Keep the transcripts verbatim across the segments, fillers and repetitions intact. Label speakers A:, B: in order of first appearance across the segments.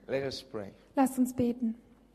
A: Let us pray.
B: Lasst uns beten.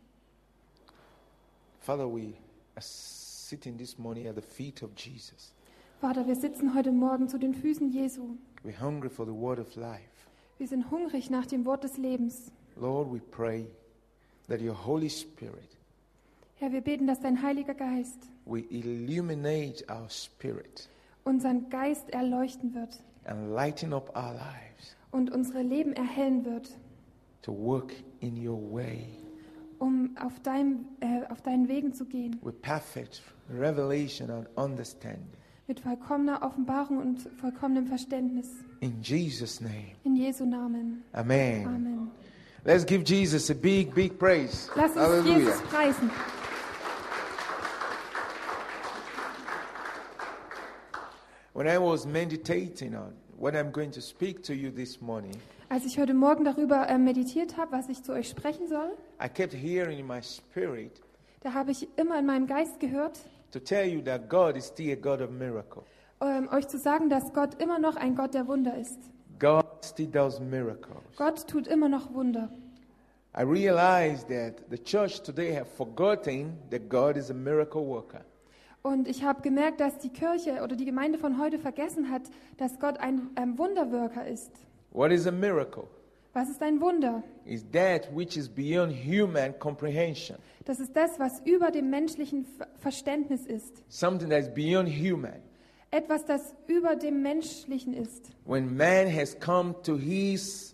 A: Father, we are sitting this morning at the feet of Jesus.
B: Vater, wir sitzen heute Morgen zu den Füßen Jesu.
A: We're hungry for the word of life.
B: Wir sind hungrig nach dem Wort des Lebens.
A: Lord, we pray that your Holy Spirit
B: Herr, wir beten, dass dein Heiliger Geist
A: will illuminate our spirit
B: unseren Geist erleuchten wird
A: and lighten up our lives
B: und unsere Leben erhellen wird,
A: to work in your way
B: um auf, deinem, äh, auf deinen Wegen zu gehen,
A: with perfect revelation and understanding.
B: mit vollkommener Offenbarung und vollkommenem Verständnis.
A: In Jesus' name.
B: In Jesu Namen.
A: Amen.
B: Amen.
A: Let's give Jesus a big, big praise.
B: Lass uns
A: Hallelujah.
B: Jesus preisen.
A: When I was meditating on what I'm going to speak to you this morning,
B: Als ich heute Morgen darüber äh, meditiert habe, was ich zu euch sprechen soll,
A: I kept hearing in my spirit
B: da habe ich immer in meinem Geist gehört,
A: to tell you that God is still a God of miracle.
B: ähm, euch zu sagen, dass Gott immer noch ein Gott der Wunder ist.
A: God still does miracles.
B: Gott tut immer noch Wunder.
A: I realized that the church today have forgotten that God is a miracle worker.
B: Und ich habe gemerkt, dass die Kirche oder die Gemeinde von heute vergessen hat, dass Gott ein ähm, Wunderwirker ist.
A: What is a miracle?
B: Was ist ein Wunder?
A: Is that which is beyond human comprehension.
B: Das ist das, was über dem menschlichen Ver- Verständnis ist.
A: Something that is beyond human.
B: Etwas, das über dem Menschlichen ist.
A: When man has come to his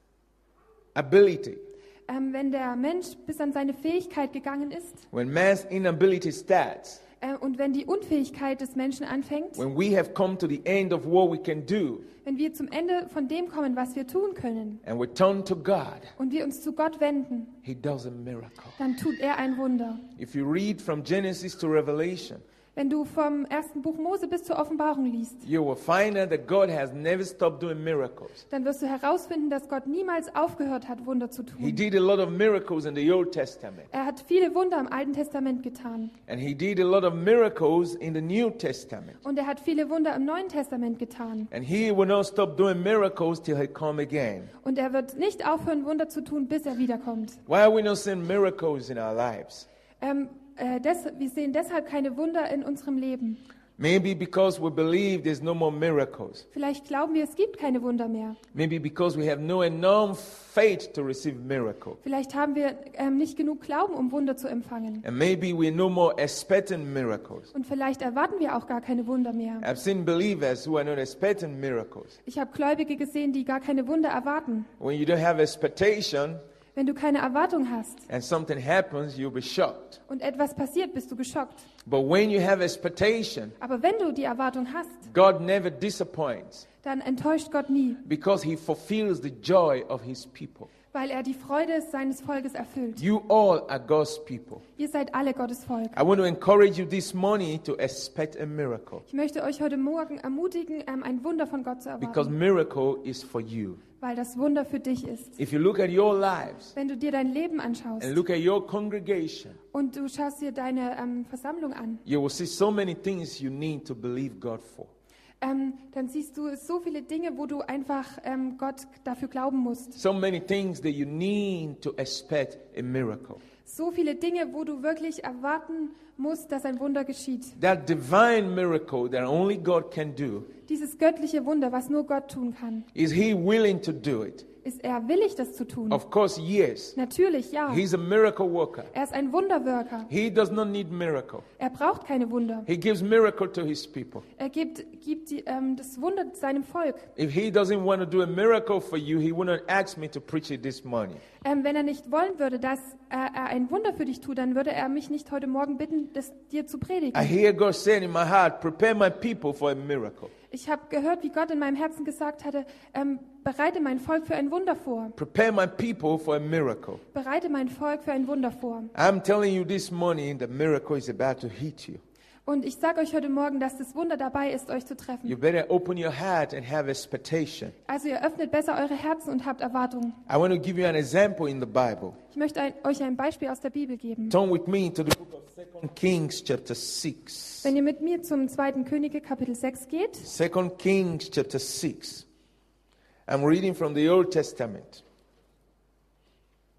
A: ability,
B: Ähm, wenn der Mensch bis an seine Fähigkeit gegangen ist
A: when man's inability starts,
B: äh, und wenn die Unfähigkeit des Menschen anfängt,
A: when we have come to the end of what we can do,
B: wenn wir zum Ende von dem kommen, was wir tun können
A: and we turn to God,
B: und wir uns zu Gott wenden,
A: he does a miracle.
B: dann tut er ein Wunder.
A: If you read from Genesis to Revelation,
B: Wenn du vom ersten Buch Mose bis zur Offenbarung liest,
A: you will find out that God has never stopped doing miracles.
B: dann wirst du herausfinden, dass Gott niemals aufgehört hat, Wunder zu
A: He
B: tun.
A: did a lot of miracles in the Old Testament,
B: Er hat viele Wunder im Alten Testament getan.
A: and he did a lot of miracles in the New Testament.
B: Und er hat viele Wunder im Neuen Testament getan.
A: And he will not stop doing miracles till he come again.
B: Und er wird nicht aufhören, Wunder zu tun, bis er wiederkommt.
A: Why are we not seeing miracles in our lives?
B: Ähm, äh, des, wir sehen deshalb keine Wunder in unserem Leben.
A: Maybe because we believe there's no more miracles.
B: Vielleicht glauben wir, es gibt keine Wunder mehr.
A: Maybe because we have no enough faith to receive miracle.
B: Vielleicht haben wir ähm, nicht genug Glauben, um Wunder zu empfangen.
A: And maybe we're no more expecting miracles.
B: Und vielleicht erwarten wir auch gar keine Wunder mehr.
A: I've seen believers who are not expecting miracles.
B: Ich habe Gläubige gesehen, die gar keine Wunder erwarten.
A: When you don't have expectation
B: Wenn du keine Erwartung hast
A: and something happens, you'll be shocked.
B: und etwas passiert, bist du geschockt.
A: But when you have expectation,
B: Aber wenn du die Erwartung hast,
A: God never disappoints
B: dann enttäuscht Gott nie,
A: because he fulfills the joy of his people.
B: weil er die Freude seines Volkes erfüllt.
A: You all are God's people.
B: Ihr seid alle Gottes Volk.
A: I want to encourage you this morning to expect a miracle
B: Ich möchte euch heute Morgen ermutigen, ähm, ein Wunder von Gott zu
A: because
B: erwarten,
A: miracle is for you.
B: weil das Wunder für dich ist.
A: If you look at your lives
B: Wenn du dir dein Leben anschaust
A: and look at your congregation,
B: und du schaust dir deine ähm, Versammlung an,
A: you will see so many things you need to believe God for.
B: ähm, dann siehst du so viele Dinge, wo du einfach ähm, Gott dafür glauben musst.
A: So many things that you need to expect a miracle.
B: So viele Dinge, wo du wirklich erwarten musst, dass ein Wunder geschieht.
A: That divine miracle that only God can do,
B: Dieses göttliche Wunder, was nur Gott tun kann.
A: is He willing to do it?
B: Ist er willig, das zu tun?
A: Of course, yes.
B: Natürlich, ja.
A: He's a miracle worker.
B: Er ist ein Wunderwirker.
A: He does not need miracle.
B: Er braucht keine Wunder.
A: He gives miracle to His people.
B: Er gibt, gibt die, ähm, das Wunder seinem Volk.
A: If He doesn't want to do a miracle for you, He would not ask me to preach it this morning.
B: Ähm, wenn er nicht wollen würde, dass er, er ein Wunder für dich tut, dann würde er mich nicht heute Morgen bitten, das dir zu predigen.
A: I hear God saying in my heart, prepare my people for a miracle.
B: Ich habe gehört, wie Gott in meinem Herzen gesagt hatte, ähm, bereite mein Volk für ein Wunder vor.
A: Prepare my people for a miracle.
B: Bereite mein Volk für ein Wunder vor.
A: I'm telling you this morning, the miracle is about to hit you.
B: Und ich sage euch heute Morgen, dass das Wunder dabei ist, euch zu treffen.
A: You better open your heart and have expectation.
B: Also ihr öffnet besser eure Herzen und habt Erwartungen.
A: I want to give you an example in the Bible.
B: Ich möchte ein, euch ein Beispiel aus der Bibel geben.
A: Turn with me to the book of Second Kings chapter six.
B: Wenn ihr mit mir zum zweiten Könige Kapitel sechs geht,
A: Second Kings chapter six. I'm reading from the Old Testament.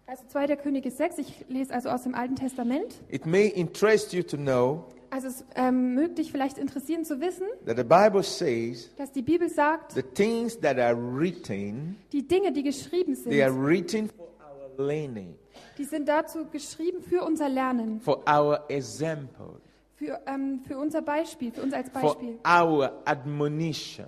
B: Also zweiter Könige sechs, ich lese also aus dem Alten Testament.
A: It may interest you to know
B: Also es ähm, mögt dich vielleicht interessieren zu wissen,
A: that the Bible says
B: dass die Bibel sagt,
A: the things that are written,
B: die Dinge, die geschrieben
A: they are
B: sind,
A: written for our learning,
B: die sind dazu geschrieben für unser Lernen,
A: for our example,
B: für, ähm, für unser Beispiel, für uns als
A: for
B: Beispiel.
A: our admonition.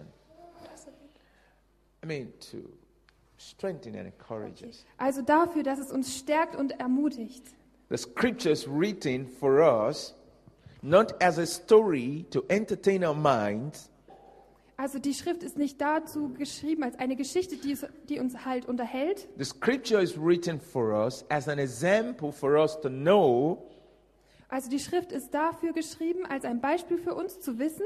A: I mean, to strengthen and encourage us.
B: Also dafür, dass es uns stärkt und ermutigt.
A: The scripture is written for us, not as a story to entertain our minds,
B: Also die Schrift ist nicht dazu geschrieben als eine Geschichte, die, es, die uns halt unterhält.
A: the scripture is written for us as an example for us to know
B: Also die Schrift ist dafür geschrieben als ein Beispiel für uns zu wissen,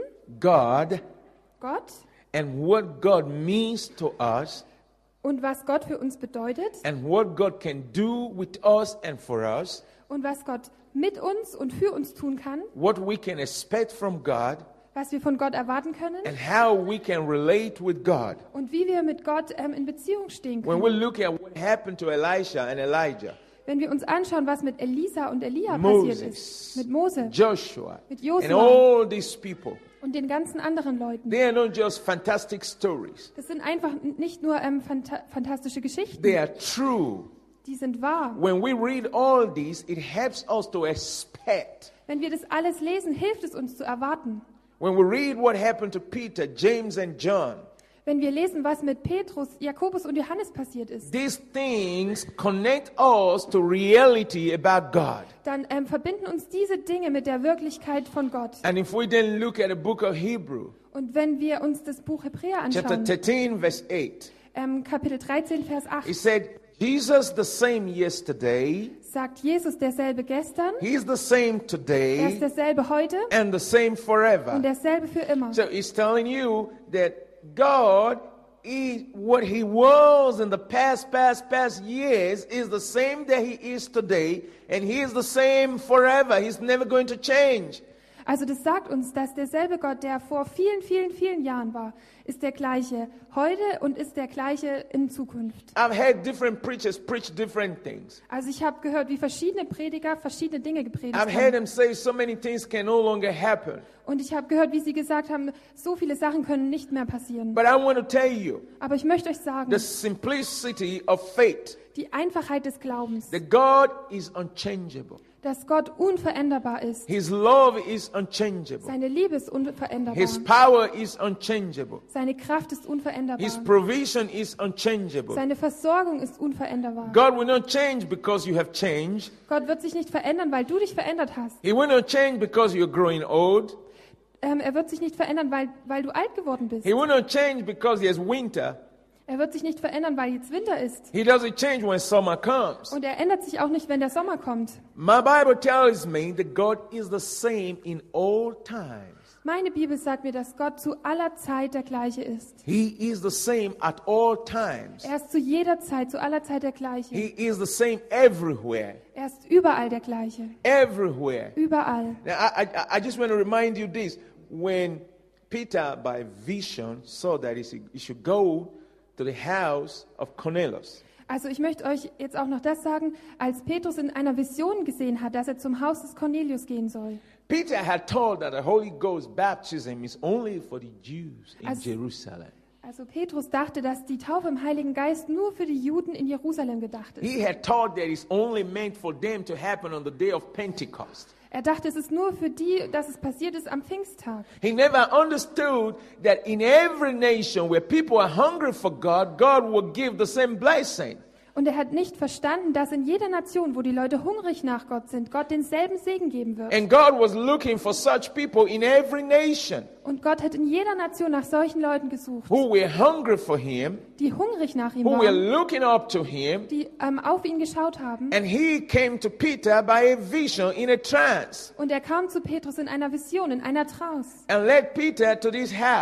A: God
B: Gott
A: and what God means to us
B: und was Gott für uns bedeutet
A: and what God can do with us and for us,
B: und was Gott mit uns und für uns tun kann,
A: what we can expect from God,
B: was wir von Gott erwarten können
A: and how we can relate with God.
B: und wie wir mit Gott ähm, in Beziehung stehen
A: When
B: können.
A: we look at what happened to Elisha and Elijah,
B: Wenn wir uns anschauen, was mit Elisa und Elia passiert
A: Moses,
B: ist, mit Mose
A: Joshua,
B: Mit
A: and
B: Josua.
A: all these people,
B: und den ganzen anderen Leuten.
A: they are not just fantastic stories.
B: Das sind einfach nicht nur ähm, phanta fantastische Geschichten,
A: They are true.
B: die sind wahr.
A: When we read all these, it helps us to expect.
B: Wenn wir das alles lesen, hilft es uns zu erwarten.
A: When we read what happened to Peter, James, and John,
B: Wenn wir lesen, was mit Petrus, Jakobus und Johannes passiert ist,
A: these things connect us to reality about God.
B: dann ähm, verbinden uns diese Dinge mit der Wirklichkeit von Gott.
A: And if we then look at the book of Hebrew,
B: Und wenn wir uns das Buch Hebräer
A: chapter
B: anschauen,
A: thirteen, verse eight,
B: ähm, Kapitel dreizehn, Vers
A: it
B: acht,
A: said, Jesus the same yesterday,
B: sagt Jesus derselbe gestern,
A: He's the same
B: er ist
A: today,
B: derselbe heute
A: and the same
B: und
A: forever.
B: derselbe für immer.
A: So it's telling you that God is what He was in the past, past, past years is the same that He is today, and He is the same forever. He's never going to change.
B: Also das sagt uns, dass derselbe Gott, der vor vielen, vielen, vielen Jahren war, ist der gleiche heute und ist der gleiche in Zukunft.
A: I've heard different preachers preach different things.
B: Also ich habe gehört, wie verschiedene Prediger verschiedene Dinge gepredigt
A: I've heard
B: haben.
A: them say so many things can no longer happen.
B: Und ich habe gehört, wie sie gesagt haben, so viele Sachen können nicht mehr passieren.
A: But I want to tell you,
B: Aber ich möchte euch sagen,
A: the simplicity of faith,
B: die Einfachheit des Glaubens,
A: that God is unchangeable.
B: dass Gott unveränderbar ist.
A: His love is unchangeable.
B: Seine Liebe ist unveränderbar.
A: His power is unchangeable.
B: Seine Kraft ist unveränderbar.
A: His provision is unchangeable.
B: Seine Versorgung ist unveränderbar.
A: God will not change because you have changed.
B: Gott wird sich nicht verändern, weil du dich verändert hast.
A: He will not change because you're growing old.
B: Ähm, er wird sich nicht verändern, weil, weil du alt geworden bist.
A: He will not change because there's winter.
B: Er wird sich nicht verändern, weil jetzt Winter ist.
A: He doesn't change when summer comes.
B: Und er ändert sich auch nicht, wenn der Sommer kommt.
A: My Bible tells me that God is the same in all times.
B: Meine Bibel sagt mir, dass Gott zu aller Zeit der gleiche ist.
A: He is the same at all times.
B: Er ist zu jeder Zeit, zu aller Zeit der gleiche.
A: He is the same everywhere.
B: Er ist überall der gleiche.
A: Everywhere.
B: Überall.
A: Now, I, I, I just want to remind you this. When Peter, by vision, saw that he should, he should go to the house of Cornelius.
B: Also ich möchte euch jetzt auch noch das sagen, als Petrus in einer Vision gesehen hat, dass er zum Haus des Cornelius gehen soll.
A: Peter had told that the Holy Ghost baptism is only for the Jews in
B: As-
A: Jerusalem.
B: Also Petrus dachte, dass die Taufe im Heiligen Geist nur für die Juden in Jerusalem gedacht ist.
A: He had thought that it's only meant for them to happen on the day of Pentecost.
B: Er dachte, es ist nur für die, dass es passiert ist am Pfingsttag.
A: He never understood that in every nation where people are hungry for God, God will give the same blessing.
B: Und er hat nicht verstanden, dass in jeder Nation, wo die Leute hungrig nach Gott sind, Gott denselben Segen geben wird.
A: And God was looking for such people in every nation
B: Und Gott hat in jeder Nation nach solchen Leuten gesucht,
A: who were hungry for Him,
B: die hungrig nach ihm
A: who were
B: waren,
A: looking up to Him.
B: die ähm, auf ihn geschaut haben.
A: And He came to Peter by a vision in a trance
B: Und er kam zu Petrus in einer Vision, in einer Trance
A: and led Peter to this house.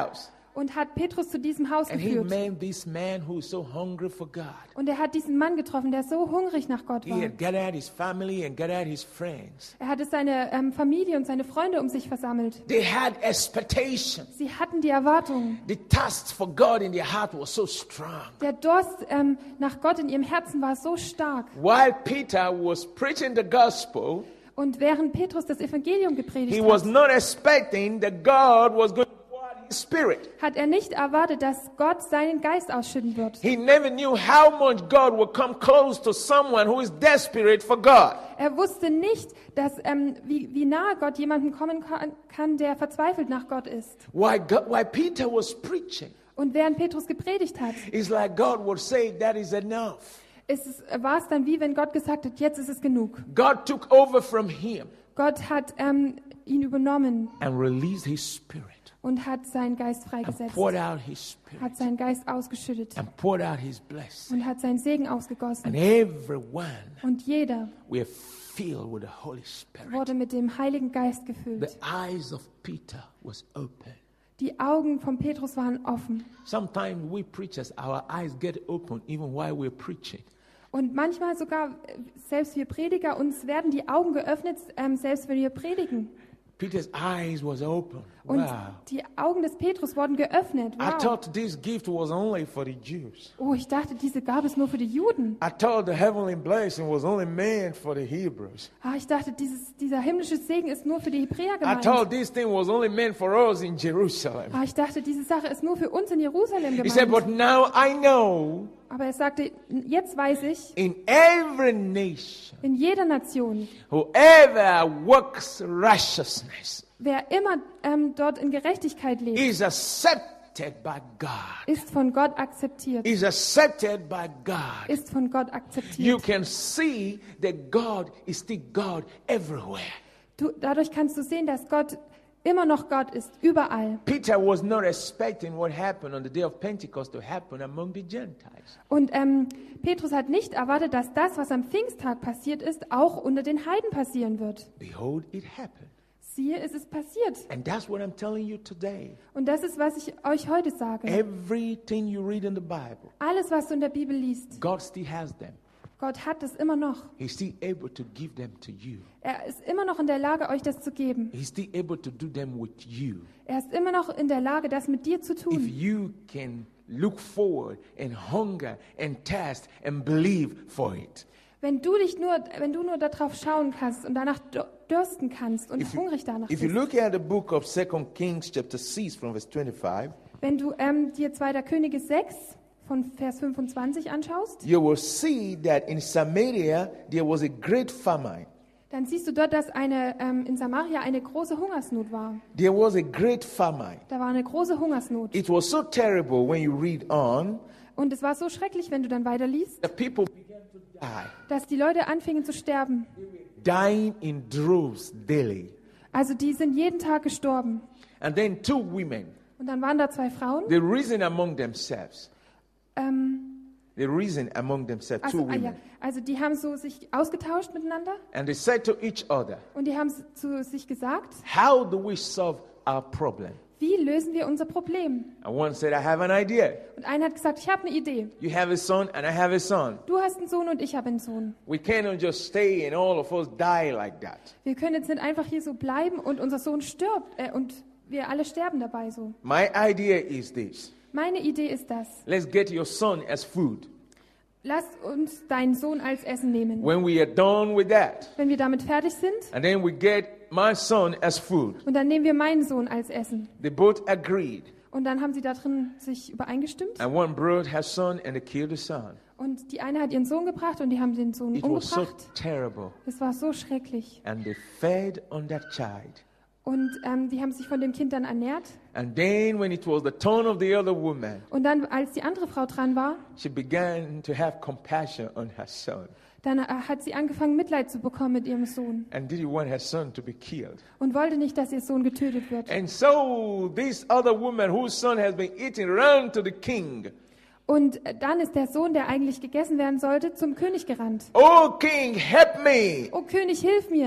B: und hat Petrus zu diesem Haus
A: And he
B: geführt.
A: met this man who is so hungry for God.
B: Und er hat diesen Mann getroffen, der so hungrig nach Gott
A: He
B: war.
A: had gathered his family and gathered his friends.
B: Er hatte seine ähm, Familie und seine Freunde um sich versammelt.
A: They had expectation.
B: Sie hatten die Erwartung.
A: The thirst for God in their heart was so strong.
B: Der Durst ähm, nach Gott in ihrem Herzen war so stark.
A: While Peter was preaching the gospel,
B: Und während Petrus das Evangelium gepredigt
A: he was
B: hat,
A: not expecting that God was going to pour out his spirit.
B: hat er nicht erwartet, dass Gott seinen Geist ausschütten wird.
A: He never knew how much God would come close to someone who is desperate for God.
B: Er wusste nicht, dass, ähm, wie, wie nahe Gott jemandem kommen kann, kann, der verzweifelt nach Gott ist.
A: While, God, while Peter was preaching,
B: Und während Petrus gepredigt hat,
A: it's like God would say, that is enough.
B: ist es, war es dann wie wenn Gott gesagt hat, jetzt ist es genug.
A: God took over from him
B: Gott hat ähm, ihn übernommen
A: and released his spirit
B: und hat seinen Geist
A: and
B: freigesetzt,
A: poured out his spirit
B: hat seinen Geist ausgeschüttet
A: and poured out his blessing.
B: und hat seinen Segen
A: And
B: ausgegossen.
A: everyone
B: Und jeder
A: were filled with the Holy Spirit.
B: wurde mit dem Heiligen Geist
A: The
B: gefüllt.
A: eyes of Peter was open.
B: Die Augen von Petrus waren offen.
A: Sometimes we preachers, our eyes get open even while we're preaching.
B: Und manchmal sogar, äh, selbst wir Prediger, uns werden die Augen geöffnet, ähm, selbst wenn wir predigen.
A: Peter's eyes was open.
B: Und
A: Wow.
B: die Augen des Petrus wurden geöffnet.
A: I
B: Wow.
A: thought this gift was only for the Jews.
B: Oh, ich dachte, diese Gabe ist nur für die Juden.
A: I thought the heavenly blessing was only meant for the Hebrews.
B: Ah, ich dachte, dieses, dieser himmlische Segen ist nur für die Hebräer
A: I thought
B: gemeint.
A: this thing was only meant for us in Jerusalem.
B: Ah, ich dachte, diese Sache ist nur für uns in Jerusalem
A: He said, but
B: gemeint.
A: now I know
B: Aber er sagte, jetzt weiß ich,
A: in every nation,
B: in jeder Nation,
A: whoever works righteousness
B: wer immer ähm, dort in Gerechtigkeit lebt,
A: is accepted by God.
B: ist von Gott akzeptiert.
A: Is accepted by God.
B: Ist von Gott
A: You
B: akzeptiert.
A: can see that God is still God everywhere.
B: Du, dadurch kannst du sehen, dass Gott immer noch Gott ist, überall.
A: Peter was not expecting what happened on the day of Pentecost to happen among the Gentiles.
B: Und ähm, Petrus hat nicht erwartet, dass das, was am Pfingsttag passiert ist, auch unter den Heiden passieren wird.
A: Behold, it happened.
B: Siehe, es ist passiert.
A: And that's what I'm telling you today.
B: Und das ist, was ich euch heute sage.
A: Everything you read in the Bible,
B: Alles, was du in der Bibel liest,
A: God still has them.
B: Gott hat es immer noch.
A: He's still able to give them to you.
B: Er ist immer noch in der Lage, euch das zu geben.
A: He's still able to do them with you.
B: Er ist immer noch in der Lage, das mit dir zu
A: If
B: tun.
A: you can look forward and hunger and thirst and believe for it.
B: Wenn du dich nur, wenn du nur darauf schauen kannst und danach dürsten kannst und
A: If you,
B: hungrig danach
A: if you
B: bist.
A: look at the book of Second Kings chapter six from verse twenty-five,
B: Wenn du ähm, dir zweiter Könige sechs von Vers fünfundzwanzig anschaust,
A: you will see that in Samaria there was a great famine.
B: dann siehst du dort, dass eine, ähm, in Samaria eine große Hungersnot war.
A: There was a great famine.
B: Da war eine große Hungersnot.
A: It was so terrible when you read on,
B: Und es war so schrecklich, wenn du dann weiterliest,
A: the people began to die,
B: dass die Leute anfingen zu sterben.
A: dying in droves daily.
B: Also die sind jeden Tag gestorben.
A: And then two women,
B: Und dann waren da zwei Frauen.
A: they reasoned among themselves.
B: Ähm,
A: They reasoned among themselves, two
B: also, ah, ja.
A: women.
B: also die haben so sich ausgetauscht miteinander
A: And they said to each other,
B: und die haben s- zu sich gesagt,
A: how do we solve our problem?
B: wie lösen wir unser Problem?
A: And one said, I have an idea.
B: Und einer hat gesagt, ich habe eine Idee.
A: You have a son and I have a son.
B: Du hast einen Sohn und ich habe einen Sohn.
A: We cannot just stay and all of us die like that.
B: Wir können jetzt nicht einfach hier so bleiben und unser Sohn stirbt äh, und wir alle sterben dabei so.
A: My idea is this.
B: Meine Idee ist das.
A: Let's get your son as food.
B: Lass uns deinen Sohn als Essen nehmen.
A: When we are done with that,
B: Wenn wir damit fertig sind,
A: and then we get my son as food.
B: und dann nehmen wir meinen Sohn als Essen.
A: They both agreed.
B: Und dann haben sie da drin sich übereingestimmt.
A: And one brought her son and they killed the son.
B: Und die eine hat ihren Sohn gebracht und die haben den Sohn
A: It was so
B: umgebracht.
A: terrible.
B: Es war so schrecklich.
A: And they fed on that child.
B: Und ähm, die haben sich von dem Kind dann ernährt.
A: And then when it was the turn of the other woman,
B: Und dann, als die andere Frau dran war,
A: she began to have compassion on her son
B: dann äh, hat sie angefangen, Mitleid zu bekommen mit ihrem Sohn.
A: and didn't want her son to be killed.
B: Und wollte nicht, dass ihr Sohn getötet wird.
A: And so this other woman whose son has been eaten ran to the king.
B: Und äh, dann ist der Sohn, der eigentlich gegessen werden sollte, zum König gerannt.
A: Oh king, help me.
B: Oh König, hilf mir.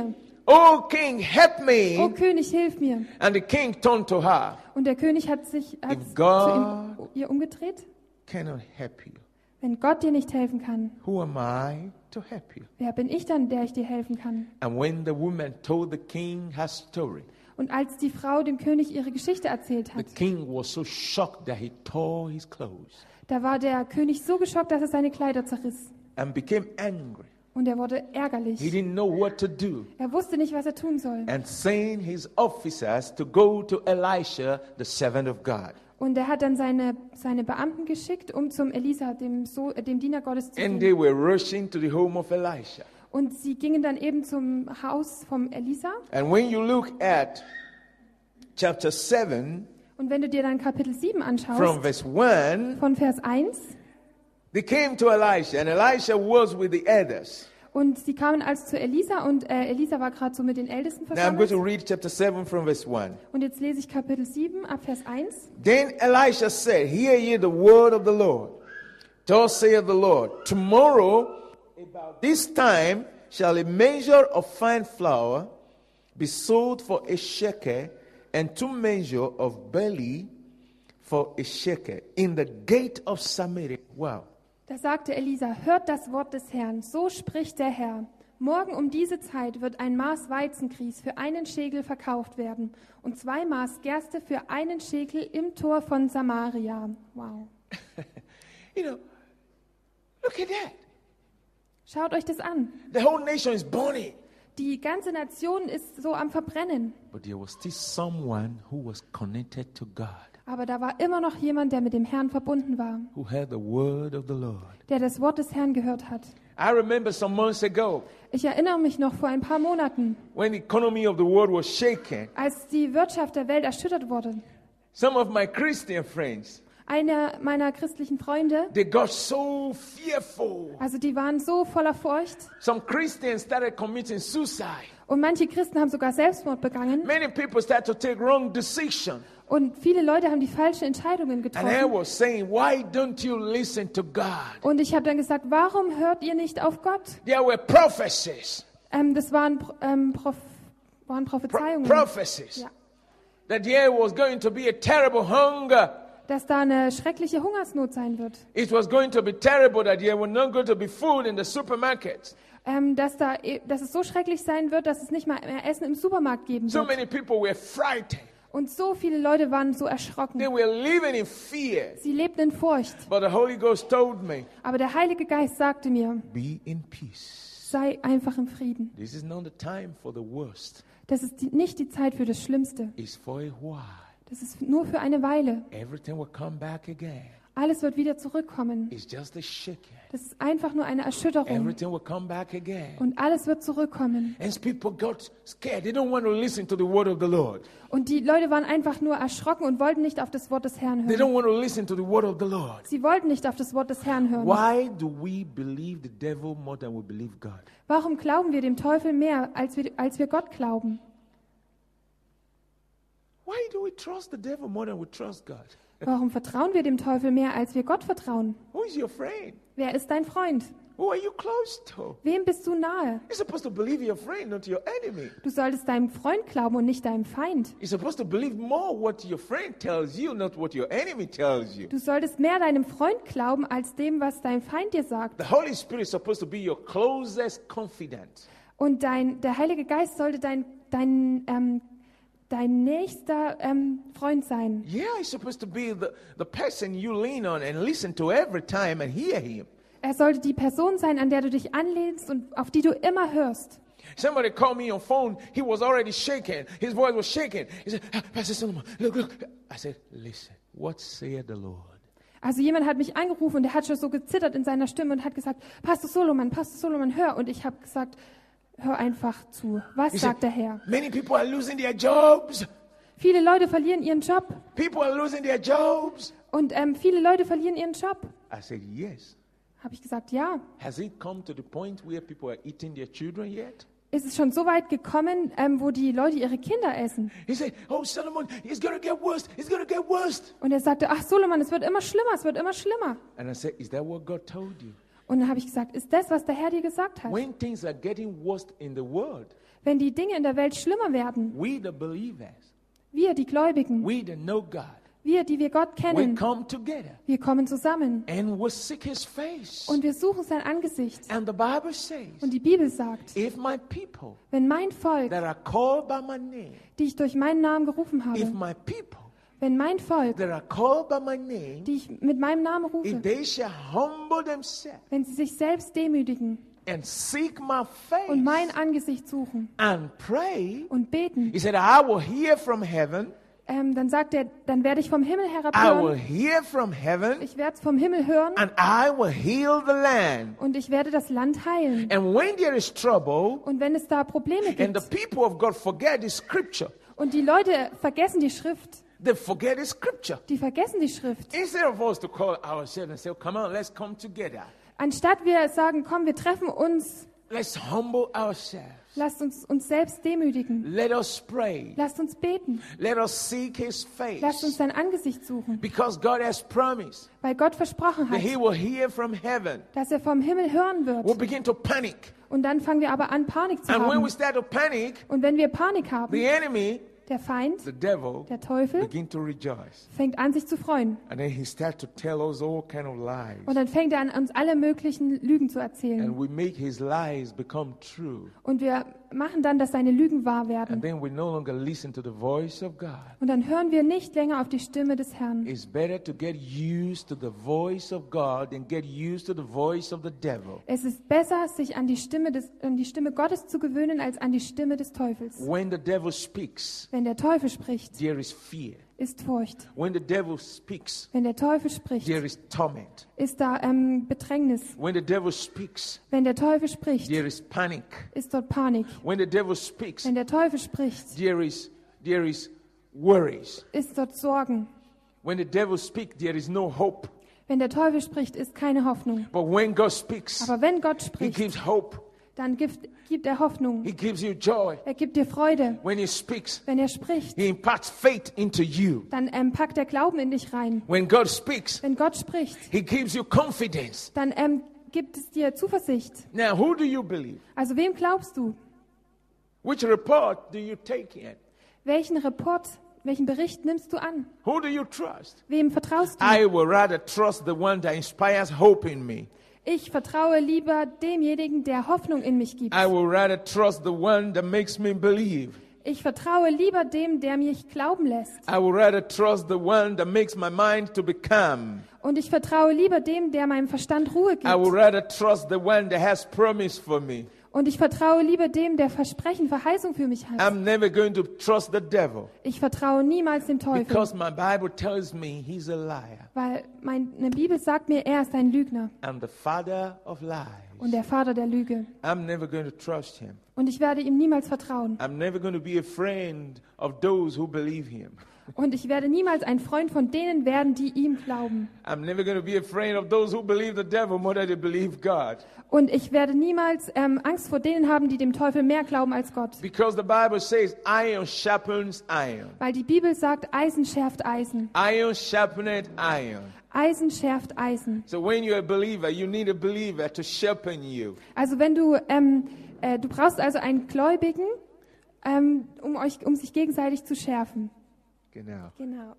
A: "O king, help
B: O
A: me."
B: König, hilf mir.
A: And the king turned to her.
B: Und der König hat sich hat
A: If
B: zu
A: God
B: ihm, ihr umgedreht.
A: cannot help you,
B: Wenn Gott dir nicht helfen kann,
A: who am I to help you?
B: wer bin ich dann, der ich dir helfen kann?
A: And when the woman told the king her story,
B: Und als die Frau dem König ihre Geschichte erzählt
A: the
B: hat,
A: king was so shocked that he tore his clothes
B: da war der König so geschockt, dass er seine Kleider zerriss.
A: and became angry.
B: Und er wurde
A: He
B: ärgerlich.
A: didn't know what to do,
B: Er wusste nicht, was er tun soll.
A: and sent his officers to go to Elisha, the servant of God.
B: Und er hat dann seine, seine Beamten geschickt, um zum Elisa, dem, so äh, dem Diener Gottes, zu
A: And
B: gehen.
A: they were rushing to the home of Elisha.
B: Und sie gingen dann eben zum Haus vom Elisa.
A: And when you look at chapter seven,
B: Und wenn du dir dann Kapitel sieben
A: from
B: anschaust,
A: verse one,
B: von Vers eins,
A: they came to Elisha, and Elisha was with the elders.
B: und sie kamen also zu Elisa, und äh, Elisa war gerade so mit den Ältesten
A: Now I'm going to
B: versammelt.
A: read chapter seven from verse one.
B: Und jetzt lese ich Kapitel sieben ab Vers eins.
A: Then Elisha said, "Hear ye the word of the Lord. Thus saith the Lord, tomorrow about this time shall a measure of fine flour be sold for a shekel, and two measure of barley for a shekel in the gate of Samaria." Wow.
B: Da sagte Elisa, hört das Wort des Herrn, so spricht der Herr. Morgen um diese Zeit wird ein Maß Weizengrieß für einen Schekel verkauft werden und zwei Maß Gerste für einen Schekel im Tor von Samaria. Wow.
A: You know, look at that.
B: Schaut euch das an.
A: The whole nation is burning.
B: Die ganze Nation ist so am Verbrennen.
A: But there was still someone who was connected to God,
B: Aber da war immer noch jemand, der mit dem Herrn verbunden war,
A: who heard the word of the Lord.
B: der das Wort des Herrn gehört hat.
A: I remember some months ago
B: Ich erinnere mich noch vor ein paar Monaten,
A: when the economy of the world was shaken.
B: als die Wirtschaft der Welt erschüttert wurde.
A: Some of my Christian friends,
B: Einer meiner christlichen Freunde,
A: they got so fearful.
B: also die waren so voller Furcht,
A: Some Christians started committing suicide.
B: und manche Christen haben sogar Selbstmord begangen,
A: Many people started to take wrong decisions.
B: und viele Leute haben die falschen Entscheidungen
A: And I
B: getroffen.
A: was saying, why don't you listen to God?
B: Und ich habe dann gesagt, warum hört ihr nicht auf Gott?
A: There were prophecies,
B: Ähm, das waren, Pro- ähm, Proph waren
A: pro-
B: Prophezeiungen,
A: prophecies,
B: Ja.
A: that there was going to be a terrible hunger.
B: dass da eine schreckliche Hungersnot sein wird.
A: It was going to be terrible that there was not going to be food in the supermarkets.
B: Ähm, dass, da, e- dass es so schrecklich sein wird, dass es nicht mal mehr Essen im Supermarkt geben
A: So
B: wird.
A: many people were frightened.
B: Und so viele Leute waren so
A: They
B: erschrocken.
A: were living in fear.
B: Sie lebten in Furcht.
A: But the Holy Ghost told me,
B: Aber der Heilige Geist sagte mir,
A: be in peace.
B: sei einfach im Frieden.
A: This is not the time for the worst.
B: Das ist die, nicht die Zeit für das Schlimmste.
A: It's for a while.
B: Das ist nur für eine Weile.
A: Everything will come back again.
B: Alles wird wieder zurückkommen.
A: It's just a shaking.
B: Das ist einfach nur eine Erschütterung.
A: Everything will come back again.
B: Und alles wird zurückkommen.
A: And people got scared. They don't want to listen to the word of the Lord.
B: Und die Leute waren einfach nur erschrocken und wollten nicht auf das Wort des Herrn
A: They
B: hören.
A: don't want to listen to the word of the Lord.
B: Sie wollten nicht auf das Wort des Herrn hören.
A: Why do we believe the devil more than we believe God?
B: Warum glauben wir dem Teufel mehr, als wir, als wir Gott glauben?
A: Why do we trust the devil more than we trust God?
B: Warum vertrauen wir dem Teufel mehr, als wir Gott vertrauen?
A: Who is your friend?
B: Wer ist dein Freund?
A: Who are you close to?
B: Wem bist du nahe?
A: You're supposed to believe your friend, not your enemy.
B: Du solltest deinem Freund glauben und nicht deinem Feind.
A: You're supposed to believe more what your friend tells you, not what your enemy tells you.
B: Du solltest mehr deinem Freund glauben, als dem, was dein Feind dir sagt.
A: The Holy Spirit is supposed to be your closest confidant.
B: Und dein, der Heilige Geist sollte dein, dein, ähm, dein nächster ähm, Freund sein.
A: Yeah, he's supposed to be the, the person you lean on and listen to every time and hear him.
B: Er sollte die Person sein, an der du dich anlehnst und auf die du immer hörst.
A: Somebody called me on phone. He was already shaking. His voice was shaking. He said, "Ah, Pastor Solomon, look, look. I said, listen, what saith the Lord?
B: Also jemand hat mich angerufen und der hat schon so gezittert in seiner Stimme und hat gesagt, Pastor Solomon, Pastor Solomon, hör. Und ich habe gesagt, hör einfach zu. Was
A: He
B: sagt
A: said,
B: der Herr?
A: many people are losing their jobs.
B: Viele Leute verlieren ihren Job.
A: People are losing their jobs.
B: Und ähm, viele Leute verlieren ihren Job.
A: I said, yes.
B: Habe ich gesagt, ja.
A: Has it come to the point where people are eating their children yet?
B: Ist es schon so weit gekommen, ähm, wo die Leute ihre Kinder essen?
A: He said, oh, Solomon, it's going to get worse. It's going to get worse.
B: Und er sagte, ach Solomon, es wird immer schlimmer, es wird immer schlimmer.
A: And I said, is that what God told you?
B: Und dann habe ich gesagt, ist das, was der Herr dir gesagt hat?
A: When things are getting worse in the world,
B: Wenn die Dinge in der Welt schlimmer werden,
A: we the believers,
B: wir, die Gläubigen,
A: we that know God,
B: wir, die wir Gott
A: we
B: kennen,
A: come together
B: wir kommen zusammen
A: and we seek His face.
B: und wir suchen sein Angesicht.
A: And the Bible says,
B: Und die Bibel sagt,
A: if my people
B: wenn mein Volk,
A: that are called by my name,
B: die ich durch meinen Namen gerufen
A: if
B: habe,
A: my people
B: wenn mein Volk,
A: that are called by my name,
B: die ich mit meinem Namen
A: if
B: rufe,
A: they shall humble themselves
B: wenn sie sich selbst demütigen
A: and seek my
B: und mein
A: face
B: Angesicht suchen
A: and pray,
B: und beten,
A: He said, I will hear from heaven,
B: ähm, dann sagt er, dann werde ich vom Himmel
A: I will
B: herabhören,
A: hear from heaven,
B: ich werde es vom Himmel hören
A: and I will heal the land.
B: und ich werde das Land heilen.
A: And when there is trouble,
B: Und wenn es da Probleme
A: and
B: gibt
A: the people of God forget the scripture,
B: und die Leute vergessen die Schrift,
A: they forget the scripture.
B: die vergessen die Schrift.
A: Instead of us to call ourselves and say, come on, let's come together.
B: Anstatt wir sagen, komm, wir treffen uns,
A: Let's humble ourselves.
B: lasst uns uns selbst demütigen,
A: Let us pray.
B: lasst uns beten,
A: Let us seek His
B: lasst uns
A: face.
B: sein Angesicht suchen,
A: Because God has promised
B: weil Gott versprochen
A: that
B: hat,
A: He will hear from heaven.
B: dass er vom Himmel hören
A: We'll
B: wird.
A: begin to panic.
B: Und dann fangen wir aber an, Panik zu
A: And when we
B: haben.
A: start to panic,
B: Und wenn wir Panik haben,
A: the enemy,
B: der Feind,
A: the devil,
B: der Teufel,
A: begin to rejoice.
B: fängt an, sich zu freuen.
A: And then he starts to tell us all kind of lies.
B: Und dann fängt er an, uns alle möglichen Lügen zu
A: And
B: erzählen.
A: we make his lies become true.
B: Und wir machen dann, dass seine Lügen wahr
A: And
B: werden.
A: then we no longer listen to the voice of God.
B: Und dann hören wir nicht länger auf die Stimme des Herrn.
A: It's better to get used to the voice of God than get used to the voice of the devil.
B: Es ist besser, sich an die Stimme des, an die Stimme Gottes zu gewöhnen, als an die Stimme des Teufels.
A: When the devil speaks,
B: Wenn der Teufel spricht,
A: there is fear.
B: ist Furcht.
A: When the devil speaks,
B: Wenn der Teufel spricht,
A: there is torment.
B: ist da ähm, Bedrängnis.
A: When the devil speaks,
B: Wenn der Teufel spricht,
A: there is panic.
B: ist dort Panik.
A: When the devil speaks,
B: Wenn der Teufel spricht,
A: there is there is worries.
B: ist dort Sorgen.
A: When the devil speaks, there is no hope.
B: Wenn der Teufel spricht, ist keine Hoffnung.
A: But when God speaks,
B: Aber wenn Gott
A: He
B: spricht,
A: gives hope.
B: dann gibt, gibt er Hoffnung.
A: He gives you joy.
B: Er gibt dir Freude.
A: When He speaks,
B: Wenn er spricht,
A: He imparts faith into you.
B: dann ähm, packt er Glauben in dich rein.
A: When God speaks,
B: Wenn Gott spricht,
A: He gives you confidence.
B: dann ähm, gibt es dir Zuversicht.
A: Now, who do you believe?
B: Also wem glaubst du?
A: Which report do you take in?
B: Welchen Report, welchen Bericht nimmst du an?
A: Who do you trust?
B: Wem vertraust du?
A: I will rather trust the one that inspires hope in me.
B: Ich vertraue lieber demjenigen, der Hoffnung in mich gibt.
A: I will rather trust the one that makes me believe.
B: Ich vertraue lieber dem, der mich glauben lässt.
A: I will rather trust the one that makes my mind to be calm.
B: Und ich vertraue lieber dem, der meinem Verstand Ruhe
A: I will
B: gibt.
A: rather trust the one that has promise for me.
B: Und ich vertraue lieber dem, der Versprechen, Verheißung für mich hat.
A: I'm never going to trust the devil
B: Ich vertraue niemals dem Teufel,
A: because my Bible tells me he's a liar
B: weil meine Bibel sagt mir, er ist ein Lügner
A: and the father of lies.
B: und der Vater der Lüge.
A: I'm never going to trust him.
B: Und ich werde ihm niemals vertrauen.
A: I'm never going to be a friend of those who believe him.
B: Und ich werde niemals ein Freund von denen werden, die ihm glauben.
A: I'm never going to be a friend of those who believe the devil more than they believe God.
B: Und ich werde niemals ähm, Angst vor denen haben, die dem Teufel mehr glauben als Gott.
A: Because the Bible says iron sharpens iron.
B: Weil die Bibel sagt, Eisen schärft Eisen.
A: Iron sharpened iron.
B: Eisen schärft Eisen.
A: So when you're a believer, you need a believer to sharpen you.
B: Also wenn du, ähm, äh, du brauchst also einen Gläubigen, ähm, um, euch, um sich gegenseitig zu schärfen.
A: Genau.
B: Genau.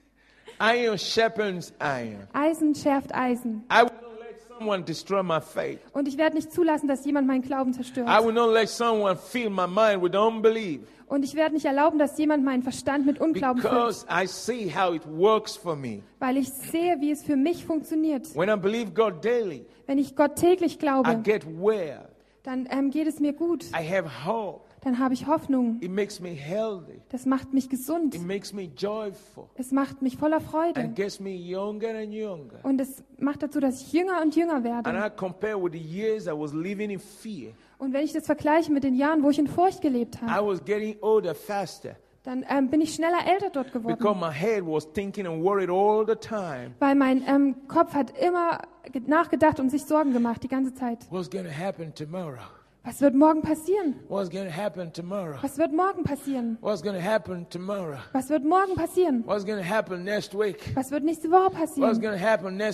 A: Iron sharpens iron.
B: Eisen schärft Eisen.
A: I will not let someone destroy my faith.
B: Und ich werde nicht zulassen, dass jemand meinen Glauben zerstört.
A: I will not let someone fill my mind with unbelief.
B: Und ich werde nicht erlauben, dass jemand meinen Verstand mit Unglauben füllt,
A: Because I see how it works for me.
B: weil ich sehe, wie es für mich funktioniert.
A: When I believe God daily,
B: Wenn ich Gott täglich
A: I
B: glaube,
A: get well.
B: dann ähm, geht es mir gut.
A: I have hope.
B: Dann habe ich Hoffnung.
A: It makes me healthy.
B: Das macht mich gesund.
A: It makes me joyful.
B: Es macht mich voller Freude.
A: And gets me younger and younger.
B: Und es macht dazu, dass ich jünger und jünger
A: And
B: werde.
A: I compare with the years I was living in fear.
B: Und wenn ich das vergleiche mit den Jahren, wo ich in Furcht gelebt
A: I
B: habe,
A: was getting older faster
B: dann ähm, bin ich schneller älter dort
A: because
B: geworden.
A: my head was thinking and worried all the time.
B: Weil mein ähm, Kopf hat immer ge- nachgedacht und sich Sorgen gemacht, die ganze Zeit.
A: What's going to happen tomorrow?
B: Was wird morgen passieren?
A: What's going to happen tomorrow?
B: Was wird morgen passieren?
A: What's going to happen tomorrow?
B: Was wird morgen passieren?
A: What's going to happen next week?
B: Was wird nächste Woche
A: What's
B: passieren?
A: going to happen next?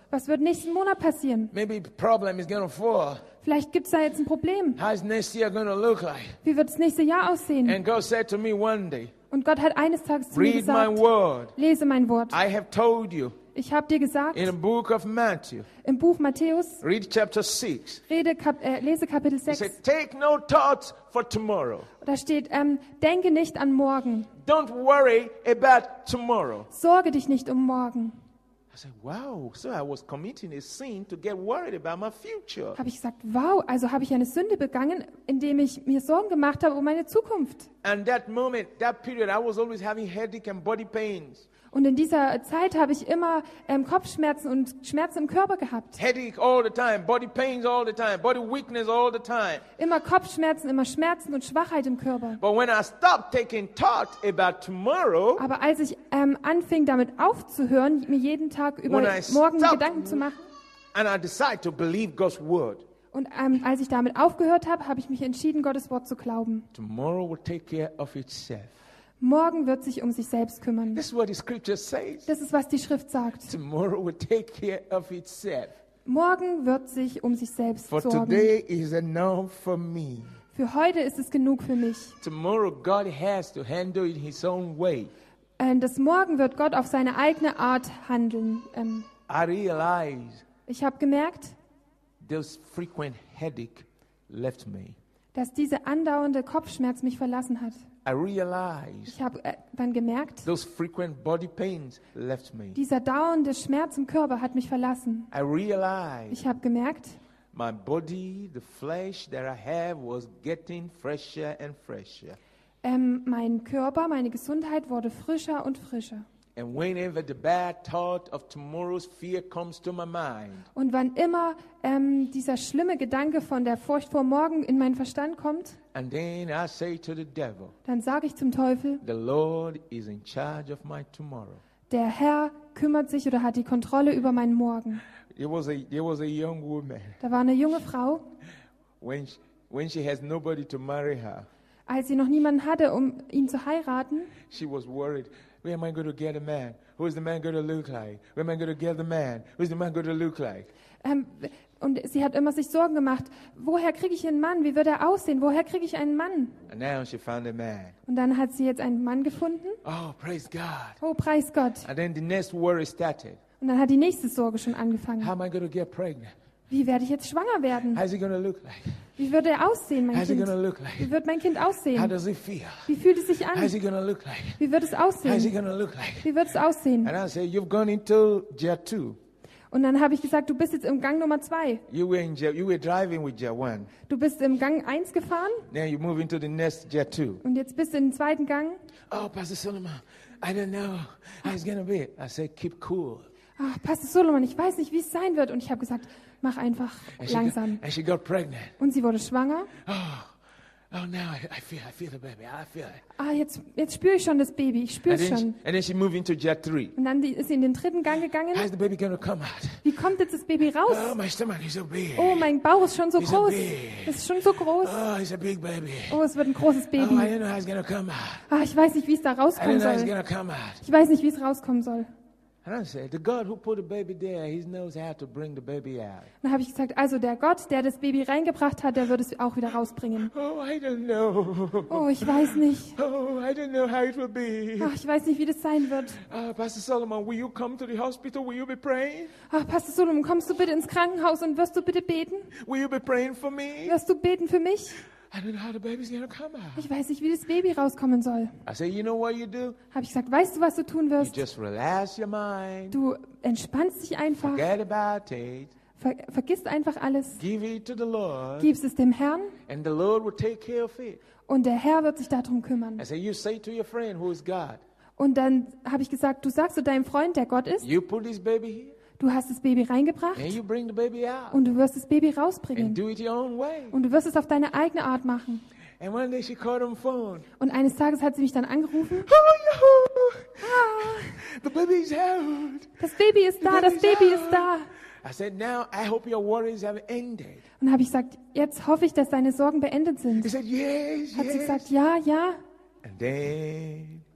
B: Was wird nächsten Monat passieren?
A: Maybe the problem is going to fall.
B: Vielleicht gibt es da jetzt ein Problem.
A: How's next year going to look like?
B: Wie wird das nächste Jahr aussehen?
A: And God said to me one day,
B: Und Gott hat eines Tages zu mir
A: read my
B: gesagt,
A: word.
B: lese mein Wort.
A: I have told you
B: Ich habe dir gesagt,
A: in the book of Matthew,
B: im Buch Matthäus,
A: read chapter six.
B: Rede, Kap äh, lese Kapitel
A: He
B: sechs,
A: said, take no thoughts for tomorrow.
B: da steht, ähm, denke nicht an morgen,
A: Don't worry about tomorrow.
B: sorge dich nicht um morgen.
A: I said, wow, so I was committing a sin to get worried about my future.
B: Habe ich gesagt, wow, also habe ich eine Sünde begangen, indem ich mir Sorgen gemacht habe um meine Zukunft.
A: And that moment, that period, I was always having headache and body pains.
B: Und in dieser Zeit habe ich immer ähm, Kopfschmerzen und Schmerzen im Körper gehabt.
A: Headache all the time, body pains all the time, body weakness all the time.
B: Immer Kopfschmerzen, immer Schmerzen und Schwachheit im Körper.
A: But when I stopped taking thought about tomorrow,
B: Aber als ich ähm, anfing, damit aufzuhören, mir jeden Tag über
A: When I
B: morgen
A: stopped-
B: Gedanken zu machen,
A: and I decided to believe God's word,
B: und ähm, als ich damit aufgehört habe, habe ich mich entschieden, Gottes Wort zu glauben.
A: tomorrow will take care of itself.
B: Morgen wird sich um sich selbst kümmern.
A: This is what the scripture says.
B: Das ist, was die Schrift sagt.
A: Tomorrow will take care of itself.
B: Morgen wird sich um sich selbst
A: For
B: sorgen.
A: today is enough for me.
B: Für heute ist es genug für mich.
A: Tomorrow God has to handle it his own way.
B: Äh, Das Morgen wird Gott auf seine eigene Art handeln. Ähm,
A: I realize
B: Ich habe gemerkt,
A: those frequent headache left me.
B: dass diese andauernde Kopfschmerz mich verlassen hat.
A: I realize
B: Ich habe äh, dann gemerkt,
A: those frequent body pains left me.
B: dieser dauernde Schmerz im Körper hat mich verlassen.
A: I realize
B: Ich habe gemerkt,
A: my body, the flesh that I have was getting fresher and fresher.
B: ähm, mein Körper, meine Gesundheit wurde frischer und frischer.
A: And whenever the bad thought of tomorrow's fear comes to my mind,
B: Und wann immer ähm, dieser schlimme Gedanke von der Furcht vor morgen in meinen Verstand kommt,
A: and then I say to the devil,
B: dann sage ich zum Teufel,
A: the Lord is in charge of my tomorrow.
B: der Herr kümmert sich oder hat die Kontrolle über meinen Morgen.
A: There was a, there was a young woman,
B: Da war eine junge Frau,
A: when she, when she has nobody to marry her,
B: als sie noch niemanden hatte, um ihn zu heiraten,
A: she was worried. Where am I going to get a man? Who is the man going to look like? Where am I going to get the man? Who is the man going to look like?
B: ähm, und sie hat immer sich Sorgen gemacht, woher kriege ich einen Mann, wie wird er aussehen, woher kriege ich einen Mann?
A: And now she found a man.
B: Und dann hat sie jetzt einen Mann gefunden,
A: Oh, praise God.
B: oh preis Gott.
A: And then the next worry started.
B: Und dann hat die nächste Sorge schon
A: How
B: angefangen.
A: am I going to get pregnant?
B: Wie werde ich jetzt schwanger werden?
A: How's he going to look like?
B: Wie wird er aussehen, mein
A: How's he going to
B: Kind?
A: look like?
B: Wie wird mein Kind
A: How
B: aussehen?
A: does he feel?
B: Wie fühlt es sich
A: How's
B: an?
A: he going to look like?
B: Wie wird es
A: How's he
B: aussehen?
A: going to look like?
B: Wie wird es aussehen?
A: And I said, you've gone into Jet two.
B: Und dann habe ich gesagt, du bist jetzt im Gang Nummer zwei.
A: You were in Jet, you were driving with Jet one.
B: Du bist im Gang eins gefahren
A: Now you move into the next Jet two.
B: und jetzt bist du im zweiten Gang.
A: Oh, Pastor Solomon, I don't know how it's going to be. I said, keep cool.
B: Ach, Pastor Solomon, ich weiß nicht, wie es sein wird. Und ich habe gesagt, mach einfach
A: And she, got,
B: langsam.
A: and she got pregnant.
B: Und sie wurde schwanger.
A: Oh, oh, now I, I feel, I feel the baby. I feel it.
B: Ah, jetzt, jetzt spüre ich schon das Baby. Ich spüre
A: And
B: es
A: then, she,
B: schon.
A: and then she moved into Jet three.
B: Und dann die, ist sie in den dritten Gang gegangen.
A: How's the baby going to come out?
B: Wie kommt jetzt das Baby raus?
A: Oh, my stomach is so big.
B: Oh, mein Bauch ist schon so
A: He's a
B: groß.
A: big.
B: Es ist schon so groß.
A: Oh, it's a big baby.
B: Oh, es wird ein großes
A: Oh, I
B: Baby.
A: don't know how it's going to come out.
B: Ah, ich weiß nicht, wie es da
A: I don't
B: rauskommen
A: know how it's
B: soll.
A: going to come out.
B: Ich weiß nicht, wie es rauskommen soll.
A: And I said, the God who put the baby there, he knows how to bring the baby out.
B: Dann habe ich gesagt, also der Gott, der das Baby reingebracht hat, der wird es auch wieder rausbringen.
A: Oh, I don't know.
B: Oh, ich weiß nicht.
A: Oh, I don't know how it will be.
B: Ach, ich weiß nicht, wie das sein wird.
A: Uh, Pastor Solomon, will you come to the hospital? Will you be praying?
B: Ach, Pastor Solomon, kommst du bitte ins Krankenhaus und wirst du bitte beten?
A: Will you be praying for me?
B: Wirst du beten für mich?
A: I don't know how the baby's going to come out.
B: Ich weiß nicht, wie das Baby rauskommen soll.
A: I said, you know what you do?
B: Habe ich gesagt, weißt du, was du tun
A: You
B: wirst?
A: just relax your mind.
B: Du entspannst dich einfach,
A: Forget about it.
B: ver vergisst einfach alles,
A: Give it to the Lord.
B: gibst es dem Herrn
A: And the Lord will take care of it.
B: und der Herr wird sich darum kümmern.
A: I said, you say to your friend who is God,
B: Und dann habe ich gesagt, du sagst zu deinem Freund, der Gott ist,
A: you put this baby here
B: du hast das Baby reingebracht
A: and you bring the baby out.
B: und du wirst das Baby
A: And
B: rausbringen.
A: do it your own way.
B: Und du wirst es auf deine eigene Art machen.
A: And one day she called on the phone.
B: Und eines Tages hat sie mich dann angerufen.
A: Oh,
B: Ah,
A: the baby's out.
B: das Baby ist da, das Baby ist da.
A: I said, now I hope your worries have ended.
B: Und habe ich gesagt, jetzt hoffe ich, dass deine Sorgen beendet
A: He
B: sind.
A: said, yes,
B: Hat sie
A: yes.
B: gesagt, ja, ja.
A: And then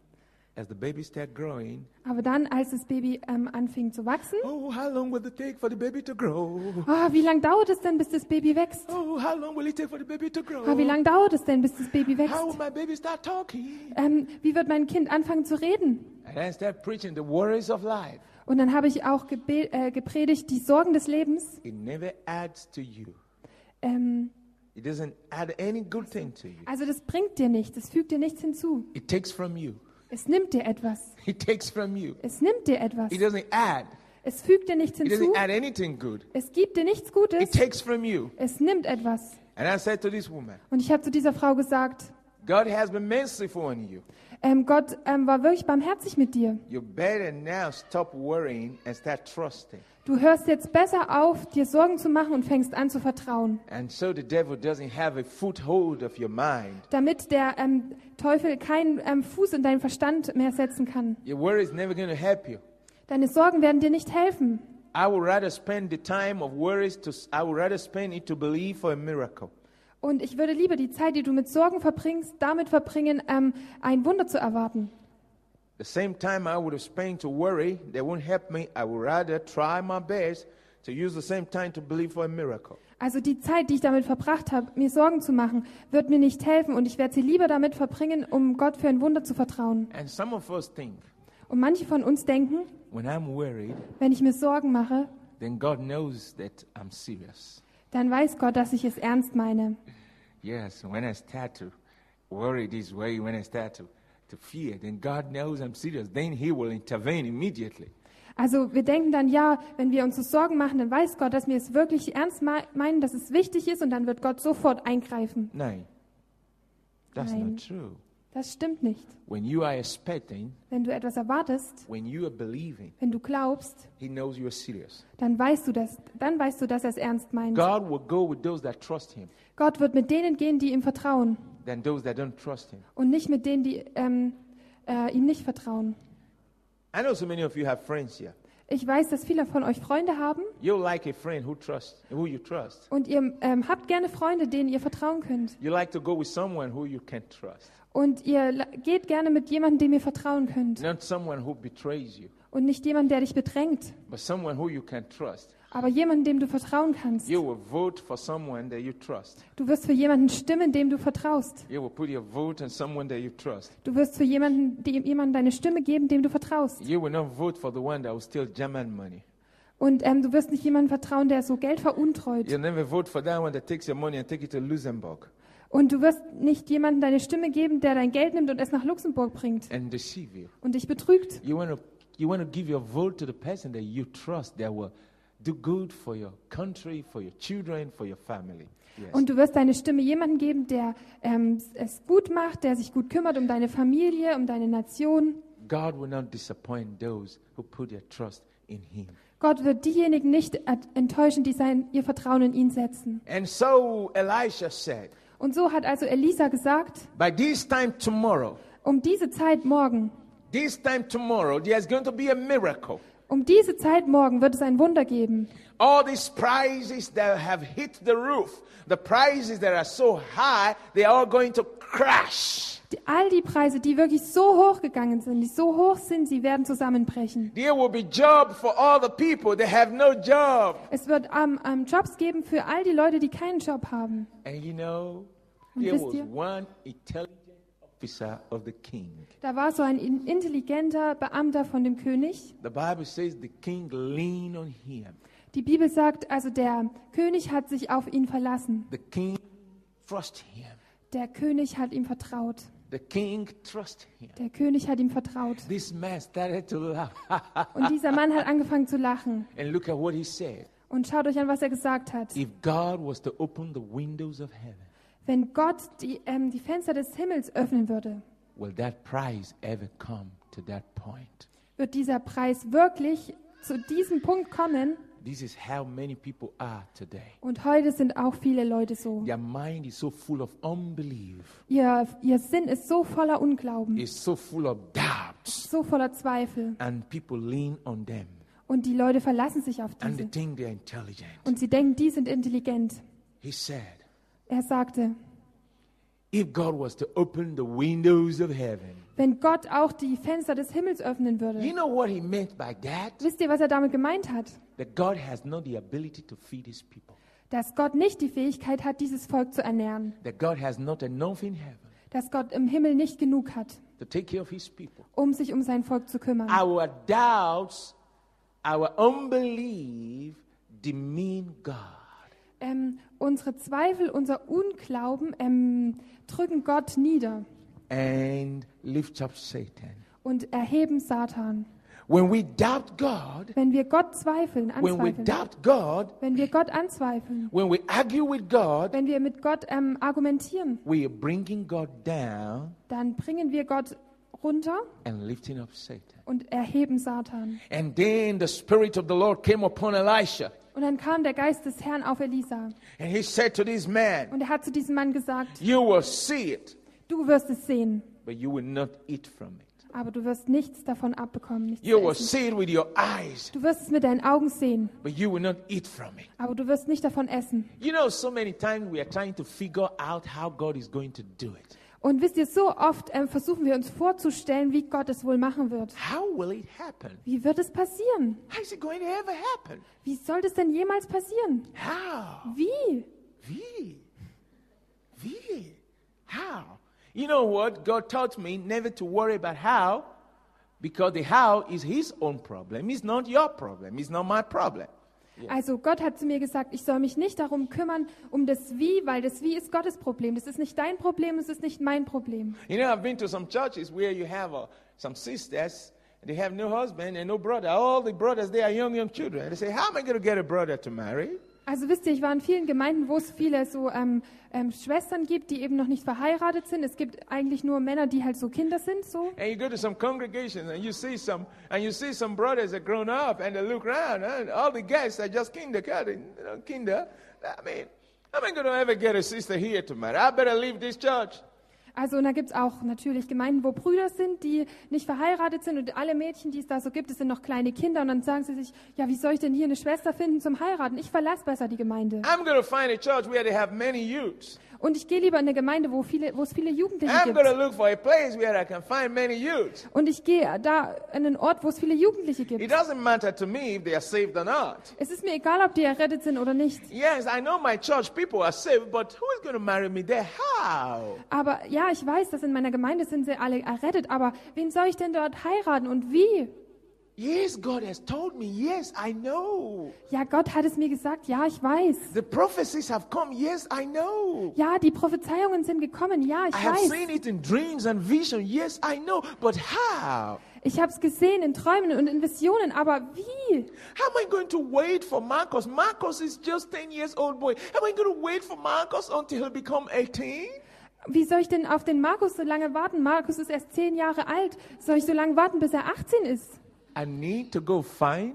A: as the baby started growing,
B: Aber dann, als das Baby ähm, anfing zu wachsen,
A: oh, how long will it take for the baby to grow?
B: oh, wie lange dauert es denn, bis das Baby wächst?
A: Oh, how long will it take for the baby to grow?
B: Oh, wie lange dauert es denn, bis das Baby wächst?
A: How will my baby start talking?
B: Ähm, wie wird mein Kind anfangen zu reden?
A: And I start preaching the worries of life.
B: Und dann habe ich auch gebe- äh, gepredigt, die Sorgen des Lebens.
A: It never adds to you.
B: Ähm,
A: It doesn't add any good thing to you.
B: also das bringt dir nichts, es fügt dir nichts hinzu.
A: It takes from you.
B: Es nimmt dir etwas.
A: It takes from you.
B: Es nimmt dir etwas.
A: It doesn't add.
B: Es fügt dir nichts
A: It
B: hinzu.
A: doesn't add anything good.
B: Es gibt dir nichts
A: It
B: Gutes.
A: takes from you.
B: Es nimmt etwas.
A: And I said to this woman,
B: Und ich habe zu dieser Frau gesagt,
A: God has been merciful on you.
B: ähm, Gott ähm, war wirklich barmherzig mit dir.
A: You better now stop worrying and start trusting.
B: Du hörst jetzt besser auf, dir Sorgen zu machen und fängst an zu vertrauen.
A: And so the devil doesn't have a foothold of your mind.
B: Damit der ähm, Teufel keinen ähm, Fuß in deinen Verstand mehr setzen kann.
A: Your worry is never going to help you.
B: Deine Sorgen werden dir nicht helfen.
A: I would rather spend the time of worries to, I would rather spend it to believe for a miracle.
B: Und ich würde lieber die Zeit, die du mit Sorgen verbringst, damit verbringen, ähm, ein Wunder zu erwarten.
A: The same time I would have spent to worry that won't help me, I would rather try my best to use the same time to believe for a miracle.
B: Also die Zeit, die ich damit verbracht habe, mir Sorgen zu machen, wird mir nicht helfen und ich werde sie lieber damit verbringen, um Gott für ein Wunder zu vertrauen.
A: And some of us think,
B: Und manche von uns denken,
A: when I'm worried,
B: wenn ich mir Sorgen mache,
A: then God knows that I'm serious.
B: dann weiß Gott, dass ich es ernst meine.
A: Yes, when I start to worry this way, when I start to, to fear, then God knows I'm serious. Then He will intervene immediately.
B: Also wir denken dann, ja, wenn wir uns so Sorgen machen, dann weiß Gott, dass wir es wirklich ernst me- meinen, dass es wichtig ist und dann wird Gott sofort eingreifen.
A: Nein, that's
B: Nein.
A: not true.
B: Das stimmt nicht.
A: When you are expecting,
B: Wenn du etwas erwartest,
A: when you are believing,
B: wenn du glaubst,
A: He knows you are serious.
B: dann weißt du das, dann weißt du, dass er es ernst meint.
A: God will go with those that trust Him
B: Gott wird mit denen gehen, die ihm vertrauen
A: than those that don't trust Him.
B: und nicht mit denen, die ähm, äh, ihm nicht vertrauen.
A: I know so many of you have friends here.
B: Ich weiß, dass viele von euch Freunde haben
A: You like a friend who trusts, who you trust.
B: und ihr ähm, habt gerne Freunde, denen ihr vertrauen könnt.
A: You like to go with someone who you can trust,
B: Und ihr la- geht gerne mit jemandem, dem ihr vertrauen könnt.
A: not someone who betrays you,
B: Und nicht jemandem, der dich bedrängt,
A: but someone who you can trust.
B: aber jemandem, dem du vertrauen kannst.
A: You will vote for someone that you trust.
B: Du wirst für jemanden stimmen, dem du vertraust.
A: You will put your vote on someone that you trust.
B: Du wirst für jemanden, dem, jemanden deine Stimme geben, dem du vertraust.
A: You will not vote for the one that will steal German money.
B: Und ähm, du wirst nicht jemandem vertrauen, der so Geld veruntreut.
A: You'll never vote for that one that takes your money and take it to Luxembourg
B: Und du wirst nicht jemandem deine Stimme geben, der dein Geld nimmt und es nach Luxemburg bringt
A: and deceive you.
B: und dich betrügt.
A: You want to you want to give your vote to the person that you trust that will do good for your country, for your children, for your family. Yes.
B: Und du wirst deine Stimme jemandem geben, der ähm, es gut macht, der sich gut kümmert um deine Familie, um deine Nation.
A: God will not disappoint those who put their trust in Him.
B: Gott wird diejenigen nicht ent- enttäuschen, die sein, ihr Vertrauen in ihn setzen.
A: And so Elisha said,
B: Und so hat also Elisa gesagt,
A: by this time tomorrow,
B: um diese Zeit morgen,
A: this time tomorrow, there's going to be a miracle.
B: um diese Zeit morgen wird es ein Wunder geben.
A: All these prices that have hit the roof, the prices that are so high, they are all going to crash.
B: Die, all die Preise, die wirklich so hoch gegangen sind, die so hoch sind, sie werden zusammenbrechen.
A: There will be job for all the people that have no job.
B: Es wird ähm, ähm, Jobs geben für all die Leute, die keinen Job haben.
A: And you know,
B: Und
A: there
B: wisst
A: was
B: ihr?
A: one intelligent officer of the king.
B: Da war so ein in- intelligenter Beamter von dem König.
A: The Bible says the king leaned on him.
B: Die Bibel sagt, also der König hat sich auf ihn verlassen.
A: The king trusted him.
B: Der König hat ihm vertraut.
A: The king trusted him.
B: Der König hat ihm vertraut.
A: This man started to laugh.
B: Und dieser Mann hat angefangen zu lachen.
A: And look at what he said.
B: Und schaut euch an, was er gesagt hat.
A: If God was to open the windows of heaven,
B: Wenn Gott die, ähm, die Fenster des Himmels öffnen würde,
A: will that price ever come to that point?
B: wird dieser Preis wirklich zu diesem Punkt kommen.
A: This is how many people are today.
B: Und heute sind auch viele Leute so.
A: Their mind is so full of unbelief.
B: Ihr, ihr Sinn ist so voller Unglauben,
A: It's so full of doubts.
B: so voller Zweifel.
A: And people lean on them.
B: Und die Leute verlassen sich auf
A: And they
B: diese.
A: think they're intelligent.
B: Und sie denken, die sind intelligent.
A: He said,
B: Er sagte,
A: if God was to open the windows of heaven.
B: Wenn Gott auch die Fenster des Himmels öffnen würde.
A: You know what he meant by that?
B: Wisst ihr, was er damit gemeint hat?
A: That God has not the ability to feed his people.
B: Dass Gott nicht die Fähigkeit hat, dieses Volk zu ernähren.
A: That God has not enough in heaven
B: Dass Gott im Himmel nicht genug hat,
A: to take care of his people.
B: um sich um sein Volk zu kümmern.
A: Our doubts, our unbelief demean God.
B: Ähm, unsere Zweifel, unser Unglauben ähm, drücken Gott nieder
A: And lift up Satan.
B: und erheben Satan.
A: When we doubt God,
B: Wenn wir Gott zweifeln,
A: when we
B: anzweifeln,
A: doubt God,
B: wenn wir Gott anzweifeln,
A: when we argue with God,
B: wenn wir mit Gott ähm, argumentieren,
A: we are bringing God down
B: dann bringen wir Gott runter
A: and lifting up Satan.
B: und erheben Satan.
A: And then the Spirit of the Lord came upon Elisha.
B: Und dann kam der Geist des Herrn auf Elisa
A: And he said to this man,
B: und er hat zu diesem Mann gesagt,
A: you will see it,
B: du wirst es sehen,
A: but you will not eat from it.
B: aber du wirst nichts davon abbekommen. Nichts
A: You
B: zu
A: will
B: essen.
A: see it with your eyes,
B: Du wirst es mit deinen Augen sehen,
A: but you will not eat from it.
B: aber du wirst nicht davon essen.
A: You know, so many times we are trying to figure out how God is going to do it.
B: Und wisst ihr, so oft ähm, versuchen wir uns vorzustellen, wie Gott es wohl machen wird.
A: How will it happen?
B: Wie wird es passieren?
A: How is it going to ever happen?
B: Wie soll das denn jemals passieren?
A: How?
B: Wie?
A: V. V. How? You know what? God taught me never to worry about how, because the how is his own problem. It's not your problem. It's not my problem.
B: Also Gott hat zu mir gesagt, ich soll mich nicht darum kümmern, um das Wie, weil das Wie ist Gottes Problem. Das ist nicht dein Problem, es ist nicht mein Problem.
A: You know, I've been to some churches where you have uh, some sisters, they have no husband and no brother. All the brothers, they are young, young children. And they say, how am I going to get a brother to marry?
B: Also wisst ihr, ich war in vielen Gemeinden, wo es viele so ähm, ähm, Schwestern gibt, die eben noch nicht verheiratet sind. Es gibt eigentlich nur Männer, die halt so Kinder sind, so.
A: And you go to some congregations and you see some, and you see some brothers that grown up and they look around and all the guests are just kindergarten, you know, kinder. I mean, how am I going to ever get a sister here to marry? I better leave this church.
B: Also und da gibt es auch natürlich Gemeinden, wo Brüder sind, die nicht verheiratet sind und alle Mädchen, die es da so gibt, das sind noch kleine Kinder und dann sagen sie sich, ja, wie soll ich denn hier eine Schwester finden zum Heiraten? Ich verlasse besser die Gemeinde.
A: I'm going to find a church where they have many youths.
B: Und ich gehe lieber in eine Gemeinde, wo, viele, wo es viele Jugendliche
A: I'm
B: gibt.
A: going to look for a place where I can find many youths.
B: Und ich gehe da in einen Ort, wo es viele Jugendliche
A: It
B: gibt.
A: doesn't matter to me if they are saved or not.
B: Es ist mir egal, ob die errettet sind oder nicht.
A: Yes, I know my church people are saved, but who is going to marry me there? How?
B: Aber ja, ich weiß, dass in meiner Gemeinde sind sie alle errettet, aber wen soll ich denn dort heiraten und wie?
A: Yes, God has told me. Yes, I know.
B: Ja, Gott hat es mir gesagt, ja, ich weiß.
A: The prophecies have come. Yes, I know.
B: Ja, die Prophezeiungen sind gekommen, ja, ich
A: I have
B: weiß.
A: seen it in dreams and vision. Yes, I know. But how?
B: Ich habe es gesehen in Träumen und in Visionen, aber wie?
A: How am I going to wait for Marcus? Marcus is just ten years old boy. Am I going to wait for Marcus until he become eighteen?
B: Wie soll ich denn auf den Markus so lange warten? Markus ist erst zehn Jahre alt. Soll ich so lange warten, bis er achtzehn ist?
A: I need to go find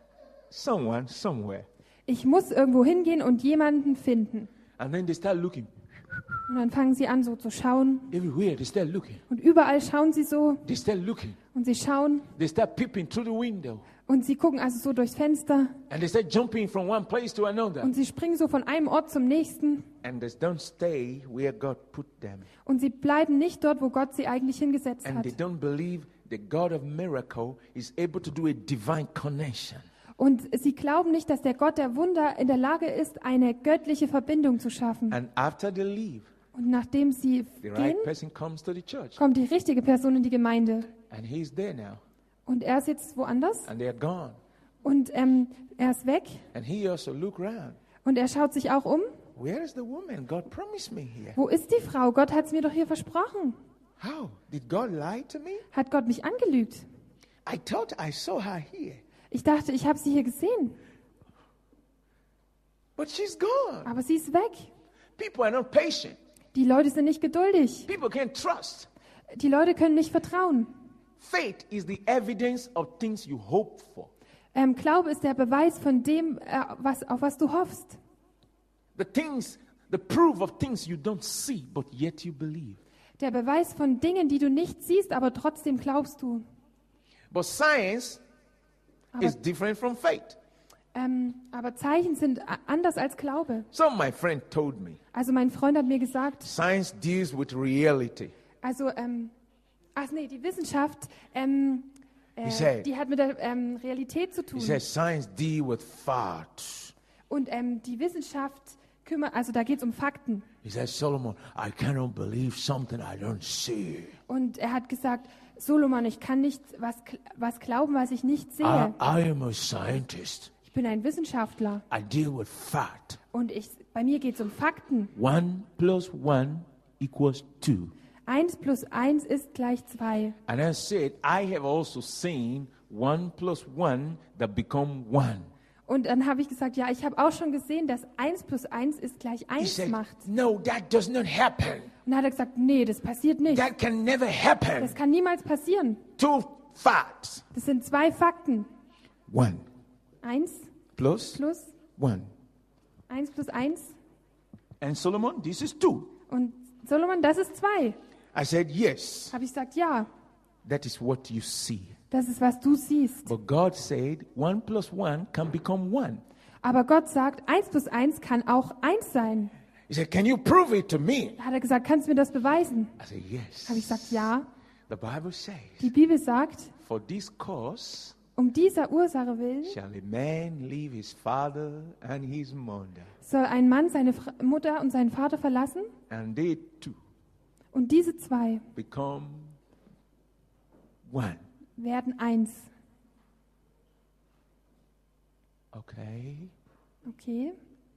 A: someone somewhere.
B: Ich muss irgendwo hingehen und jemanden finden.
A: And then they start looking.
B: Und dann fangen sie an, so zu schauen.
A: Everywhere they start looking.
B: Und überall schauen sie so.
A: They start looking.
B: Und sie schauen.
A: They start peeping through the window.
B: Und sie gucken also so durchs Fenster.
A: And they start jumping from one place to another.
B: Und sie springen so von einem Ort zum nächsten.
A: And they don't stay where God put them.
B: Und sie bleiben nicht dort, wo Gott sie eigentlich hingesetzt
A: And
B: hat.
A: they don't believe the God of miracle is able to do a divine connection.
B: Und sie glauben nicht, dass der Gott der Wunder in der Lage ist, eine göttliche Verbindung zu schaffen.
A: And after they leave,
B: Und nachdem sie
A: the
B: gehen,
A: right person comes to the church.
B: kommt die richtige Person in die Gemeinde.
A: And he's there now.
B: Und er ist jetzt woanders.
A: And they're gone.
B: Und ähm, er ist weg.
A: And he also look around.
B: Und er schaut sich auch um.
A: Where is the woman God promised me here?
B: Wo ist die Frau? Gott hat es mir doch hier versprochen.
A: How? Did God lie to me?
B: Hat Gott mich angelügt?
A: I thought I saw her here.
B: Ich dachte, ich habe sie hier gesehen.
A: But she's gone.
B: Aber sie ist weg.
A: People are not patient.
B: Die Leute sind nicht geduldig.
A: People can't trust.
B: Die Leute können nicht vertrauen.
A: Faith is the evidence of things you hope for.
B: Ähm, Glaube ist der Beweis von dem, äh, was, auf was du hoffst.
A: The things, the proof of things you don't see, but yet you believe.
B: Der Beweis von Dingen, die du nicht siehst, aber trotzdem glaubst du.
A: But science
B: Aber
A: is different from faith.
B: Ähm, aber Zeichen sind a- anders als Glaube.
A: So my friend told me,
B: Also mein Freund hat mir gesagt,
A: science deals with reality.
B: also, ähm, ach nee, die Wissenschaft, ähm,
A: He
B: äh,
A: said-
B: die hat mit der ähm, Realität zu
A: He
B: tun.
A: says science deal with facts.
B: Und ähm, die Wissenschaft kümmert, also da geht es um Fakten.
A: He says, Solomon, I cannot believe something I don't see.
B: Und er hat gesagt, Solomon, ich kann nicht was, kl- was glauben, was ich nicht
A: I,
B: sehe.
A: I am a scientist.
B: Ich bin ein Wissenschaftler
A: I deal with fact.
B: und ich, bei mir geht es um Fakten.
A: One plus one equals two.
B: Eins plus eins ist gleich zwei.
A: And I said, I have also seen one plus one that become one.
B: Und dann habe ich gesagt, ja, ich habe auch schon gesehen, dass eins plus eins ist gleich
A: He
B: eins
A: said,
B: macht.
A: no, that does not happen.
B: Und dann hat er gesagt, nee, das passiert nicht.
A: That can never happen.
B: Das kann niemals passieren.
A: Two facts.
B: Das sind zwei Fakten.
A: One
B: Eins
A: plus
B: plus
A: one.
B: eins plus eins.
A: And Solomon, this is two.
B: Und Solomon, das ist zwei.
A: I said, yes,
B: Habe ich gesagt, ja,
A: that is what you see.
B: das ist, was du siehst.
A: But God said one plus one can become one.
B: Aber Gott sagt, eins plus eins kann auch eins sein.
A: He said, can you prove it to me?
B: Da hat er gesagt, kannst du mir das beweisen?
A: I said, yes.
B: Habe ich gesagt, ja.
A: The Bible says,
B: Die Bibel sagt,
A: for this cause
B: um dieser Ursache willen
A: shall a man leave his father and his mother,
B: soll ein Mann seine Fra- Mutter und seinen Vater verlassen
A: and they two
B: und diese zwei
A: become one.
B: werden eins.
A: Okay.
B: Okay.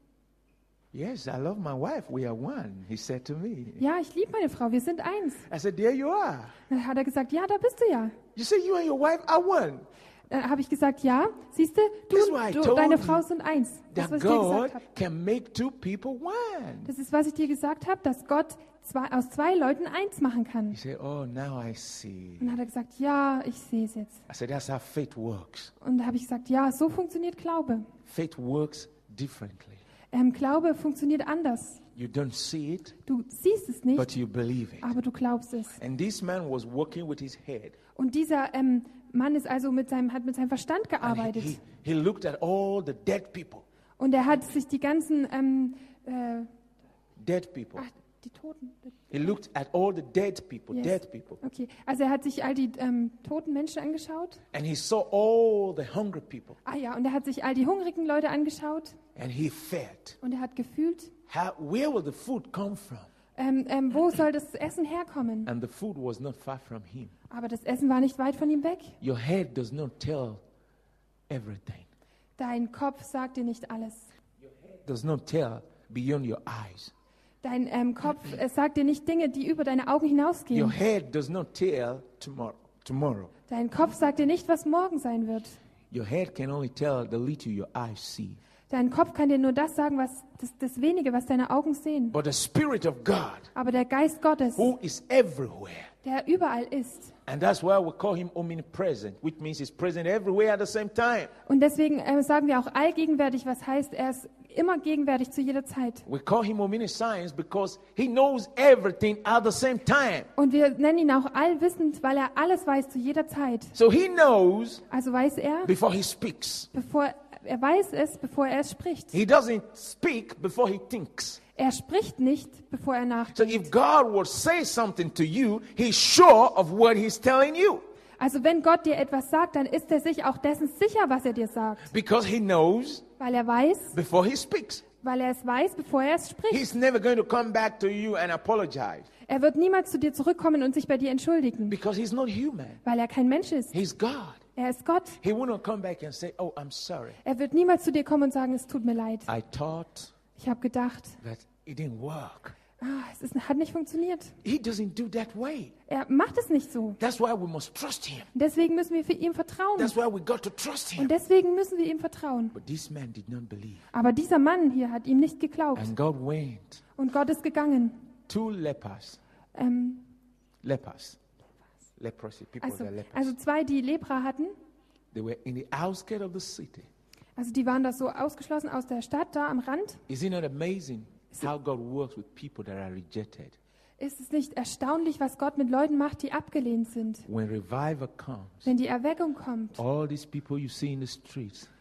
A: Yes, I love my wife. We are one, he said to me.
B: Ja, ich liebe meine Frau, wir sind eins.
A: I said, there you are.
B: Dann hat er gesagt, ja, da bist du ja.
A: You say you and your wife are one.
B: Dann habe ich gesagt, ja, siehst du,
A: This is
B: du
A: why I
B: und du,
A: told
B: deine
A: you
B: Frau sind eins. Das,
A: That
B: was ich dir
A: God
B: gesagt habe.
A: can make two people one.
B: Das ist, was ich dir gesagt habe, dass Gott zwei, aus zwei Leuten eins machen kann.
A: He said, oh, now I see.
B: Und dann hat er gesagt, ja, ich sehe es jetzt.
A: I said, that's how faith works.
B: Und da habe ich gesagt, ja, so funktioniert Glaube.
A: Faith works differently.
B: Ähm, Glaube funktioniert anders.
A: You don't see it,
B: Du siehst es nicht,
A: but you believe it.
B: aber du glaubst es.
A: And this man was working with his head.
B: Und dieser ähm, Mann ist also mit seinem, hat mit seinem Verstand
A: And
B: gearbeitet.
A: he, he looked at all the dead people.
B: Und er hat sich die ganzen, ähm, äh,
A: Dead people.
B: ach, die Toten.
A: He looked at all the dead people,
B: Yes.
A: dead people.
B: Okay, also er hat sich all die ähm, toten Menschen angeschaut.
A: And he saw all the hungry people.
B: Ah ja, und er hat sich all die hungrigen Leute angeschaut.
A: And he felt,
B: Und er hat gefühlt,
A: how, where will the food come from?
B: ähm, ähm, wo soll das Essen herkommen?
A: And the food was not far from him.
B: Aber das Essen war nicht weit von ihm weg.
A: Your head does not tell everything.
B: Dein Kopf sagt dir nicht alles.
A: Does not tell beyond your eyes.
B: Dein ähm, Kopf äh, sagt dir nicht Dinge, die über deine Augen
A: Your
B: hinausgehen.
A: head does not tell tomorrow. Tomorrow.
B: Dein Kopf sagt dir nicht, was morgen sein wird.
A: Your head can only tell the little your eyes see.
B: Dein Kopf kann dir nur das sagen, was das, das Wenige, was deine Augen sehen.
A: But the Spirit of God,
B: Aber der Geist Gottes,
A: who is everywhere,
B: der überall ist.
A: and that's why we call him omnipresent, which means he's present everywhere at the same time.
B: Und deswegen äh, sagen wir auch allgegenwärtig, was heißt, er ist immer gegenwärtig zu jeder Zeit.
A: We call him omniscience because he knows everything at the same time.
B: Und wir nennen ihn auch allwissend, weil er alles weiß zu jeder Zeit.
A: So he knows
B: Also weiß er,
A: before he speaks.
B: bevor er weiß es, bevor er es spricht.
A: He doesn't speak before he thinks.
B: Er spricht nicht, bevor er
A: So
B: nachdenkt.
A: if God will say something to you, he's sure of what he's telling you
B: Also wenn Gott dir etwas sagt, dann ist er sich auch dessen sicher, was er dir sagt.
A: because he knows
B: Weil er weiß,
A: before he speaks.
B: weil er es weiß, bevor er es spricht.
A: He's never going to come back to you and apologize
B: Er wird niemals zu dir zurückkommen und sich bei dir entschuldigen,
A: because he's not human.
B: weil er kein Mensch ist.
A: He's God.
B: Er ist Gott.
A: He will not come back and say, oh, I'm sorry.
B: Er wird niemals zu dir kommen und sagen, es tut mir leid.
A: I thought
B: Ich habe gedacht,
A: that it didn't work.
B: ah, es ist, hat nicht funktioniert.
A: He doesn't do that way.
B: Er macht es nicht so.
A: That's why we must trust him.
B: Deswegen müssen wir für ihm vertrauen.
A: That's why we got to trust him.
B: Und deswegen müssen wir ihm vertrauen.
A: But this man did not believe.
B: Aber dieser Mann hier hat ihm nicht geglaubt.
A: And God went.
B: Und Gott ist gegangen.
A: Two lepers.
B: Ähm,
A: Lepers. Leprosy. People
B: also,
A: that are lepers.
B: also zwei, die Lepra hatten.
A: They were in the outskirts of the city.
B: Also die waren da so ausgeschlossen aus der Stadt, da am Rand.
A: Is it not amazing how God works with people that are rejected?
B: Ist es nicht erstaunlich, was Gott mit Leuten macht, die abgelehnt sind?
A: When revival comes,
B: Wenn die Erweckung kommt,
A: all these people you see in the streets,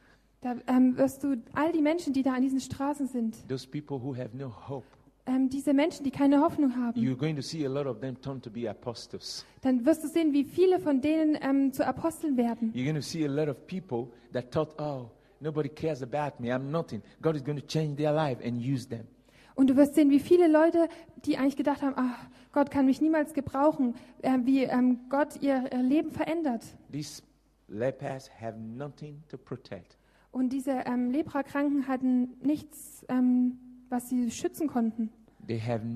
B: Da ähm, wirst du all die Menschen, die da an diesen Straßen sind,
A: those people who have no hope,
B: ähm, diese Menschen, die keine Hoffnung haben,
A: you're going to see a lot of them turn to be apostles.
B: dann wirst du sehen, wie viele von denen ähm, zu Aposteln werden.
A: You're going to see a lot of people that thought, oh, nobody cares about me, I'm nothing. God is going to change their life and use them.
B: Und du wirst sehen, wie viele Leute, die eigentlich gedacht haben, ach, Gott kann mich niemals gebrauchen, äh, wie ähm, Gott ihr, ihr Leben verändert.
A: These lepers have nothing to protect.
B: Und diese ähm, Leprakranken hatten nichts, ähm, was sie schützen konnten.
A: They have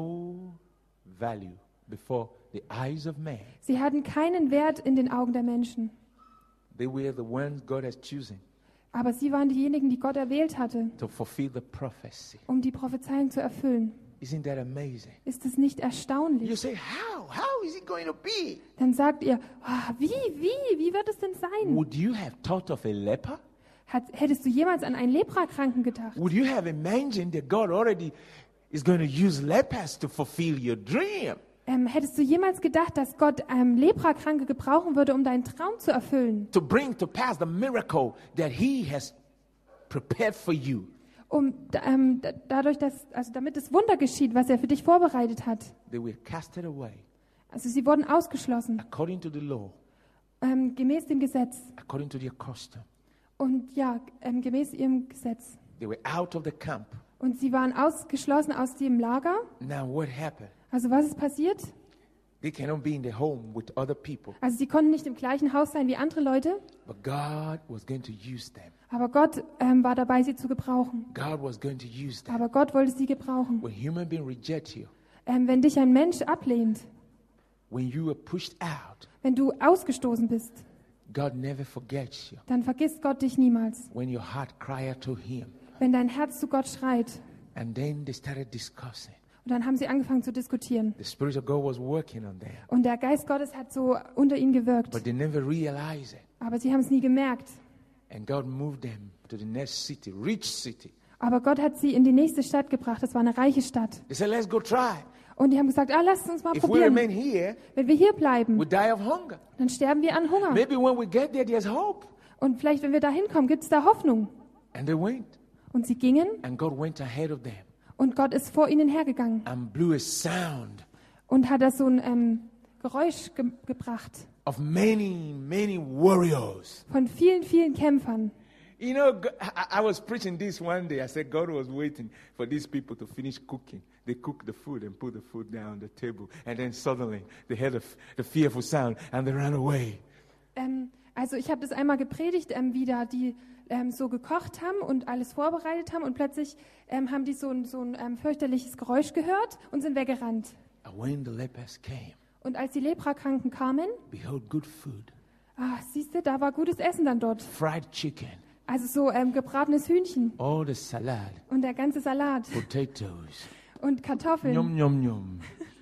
A: no value before the eyes of man.
B: Sie hatten keinen Wert in den Augen der Menschen.
A: They were the ones God has chosen
B: Aber sie waren diejenigen, die Gott erwählt hatte,
A: to fulfill the prophecy.
B: um die Prophezeiung zu erfüllen.
A: Isn't that amazing?
B: Ist es nicht
A: You
B: erstaunlich?
A: say, how? How is it going to be?
B: Dann sagt ihr, oh, wie, wie, wie wird es denn sein?
A: Would you have thought of a leper?
B: Hat, hättest du jemals an einen Leprakranken gedacht?
A: Would you have imagined that God already is going to use lepers to fulfill your dream?
B: Ähm, hättest du jemals gedacht, dass Gott ähm, Leprakranke gebrauchen würde, um deinen Traum zu erfüllen?
A: To bring to pass the miracle that He has prepared for you.
B: Um ähm, da- dadurch, dass, also damit das Wunder geschieht, was er für dich vorbereitet hat.
A: They were casted away
B: Also sie wurden ausgeschlossen,
A: according to the law,
B: ähm, gemäß dem Gesetz.
A: according to their custom.
B: Und ja, ähm, gemäß ihrem Gesetz.
A: They were out of the camp.
B: Und sie waren ausgeschlossen aus dem Lager.
A: Now what happened?
B: Also was ist passiert?
A: They cannot be in the home with other people,
B: Also sie konnten nicht im gleichen Haus sein wie andere Leute,
A: but God was going to use them.
B: aber Gott ähm, war dabei, sie zu gebrauchen.
A: God was going to use them.
B: Aber Gott wollte sie gebrauchen.
A: When human beings reject you,
B: Ähm, wenn dich ein Mensch ablehnt,
A: when you are pushed out,
B: wenn du ausgestoßen bist,
A: God never forgets you.
B: dann vergisst Gott dich niemals.
A: When your heart cry out to Him,
B: Wenn dein Herz zu Gott schreit.
A: and then they started discussing.
B: Und dann haben sie angefangen zu diskutieren.
A: The Spirit of God was working on them,
B: Und der Geist Gottes hat so unter ihnen gewirkt.
A: but they never realized it.
B: Aber sie haben es nie gemerkt.
A: And God moved them to the next city, rich city.
B: Aber Gott hat sie in die nächste Stadt gebracht. Das war eine reiche Stadt.
A: They said, let's go try.
B: Und die haben gesagt, ah, lasst uns mal
A: If we remain
B: probieren.
A: here,
B: Wenn wir hier bleiben,
A: we die of hunger.
B: dann sterben wir an Hunger.
A: Maybe when we get there, there's hope.
B: Und vielleicht, wenn wir da hinkommen, gibt es da Hoffnung.
A: And they went,
B: Und sie gingen
A: and God went ahead of them
B: und Gott ist vor ihnen hergegangen
A: and blew a sound
B: und hat da so ein ähm, Geräusch ge gebracht
A: of many, many warriors.
B: von vielen, vielen Kämpfern.
A: You know, Go- I, I was preaching this one day. I said God was waiting for these people to finish cooking. They cooked the food and put the food down on the table. And then suddenly they heard the, f- the fearful sound and they ran away.
B: Ähm, also ich habe das einmal gepredigt, ähm, wie da die ähm, so gekocht haben und alles vorbereitet haben und plötzlich ähm, haben die so ein, so ein ähm, fürchterliches Geräusch gehört und sind weggerannt.
A: And when the lepers came,
B: Und als die Leprakranken kamen,
A: behold, good food,
B: ah, siehst du, da war gutes Essen dann dort.
A: fried chicken,
B: Also so ähm, gebratenes Hühnchen
A: all the salad,
B: und der ganze Salat
A: potatoes,
B: und Kartoffeln.
A: yum, yum, yum.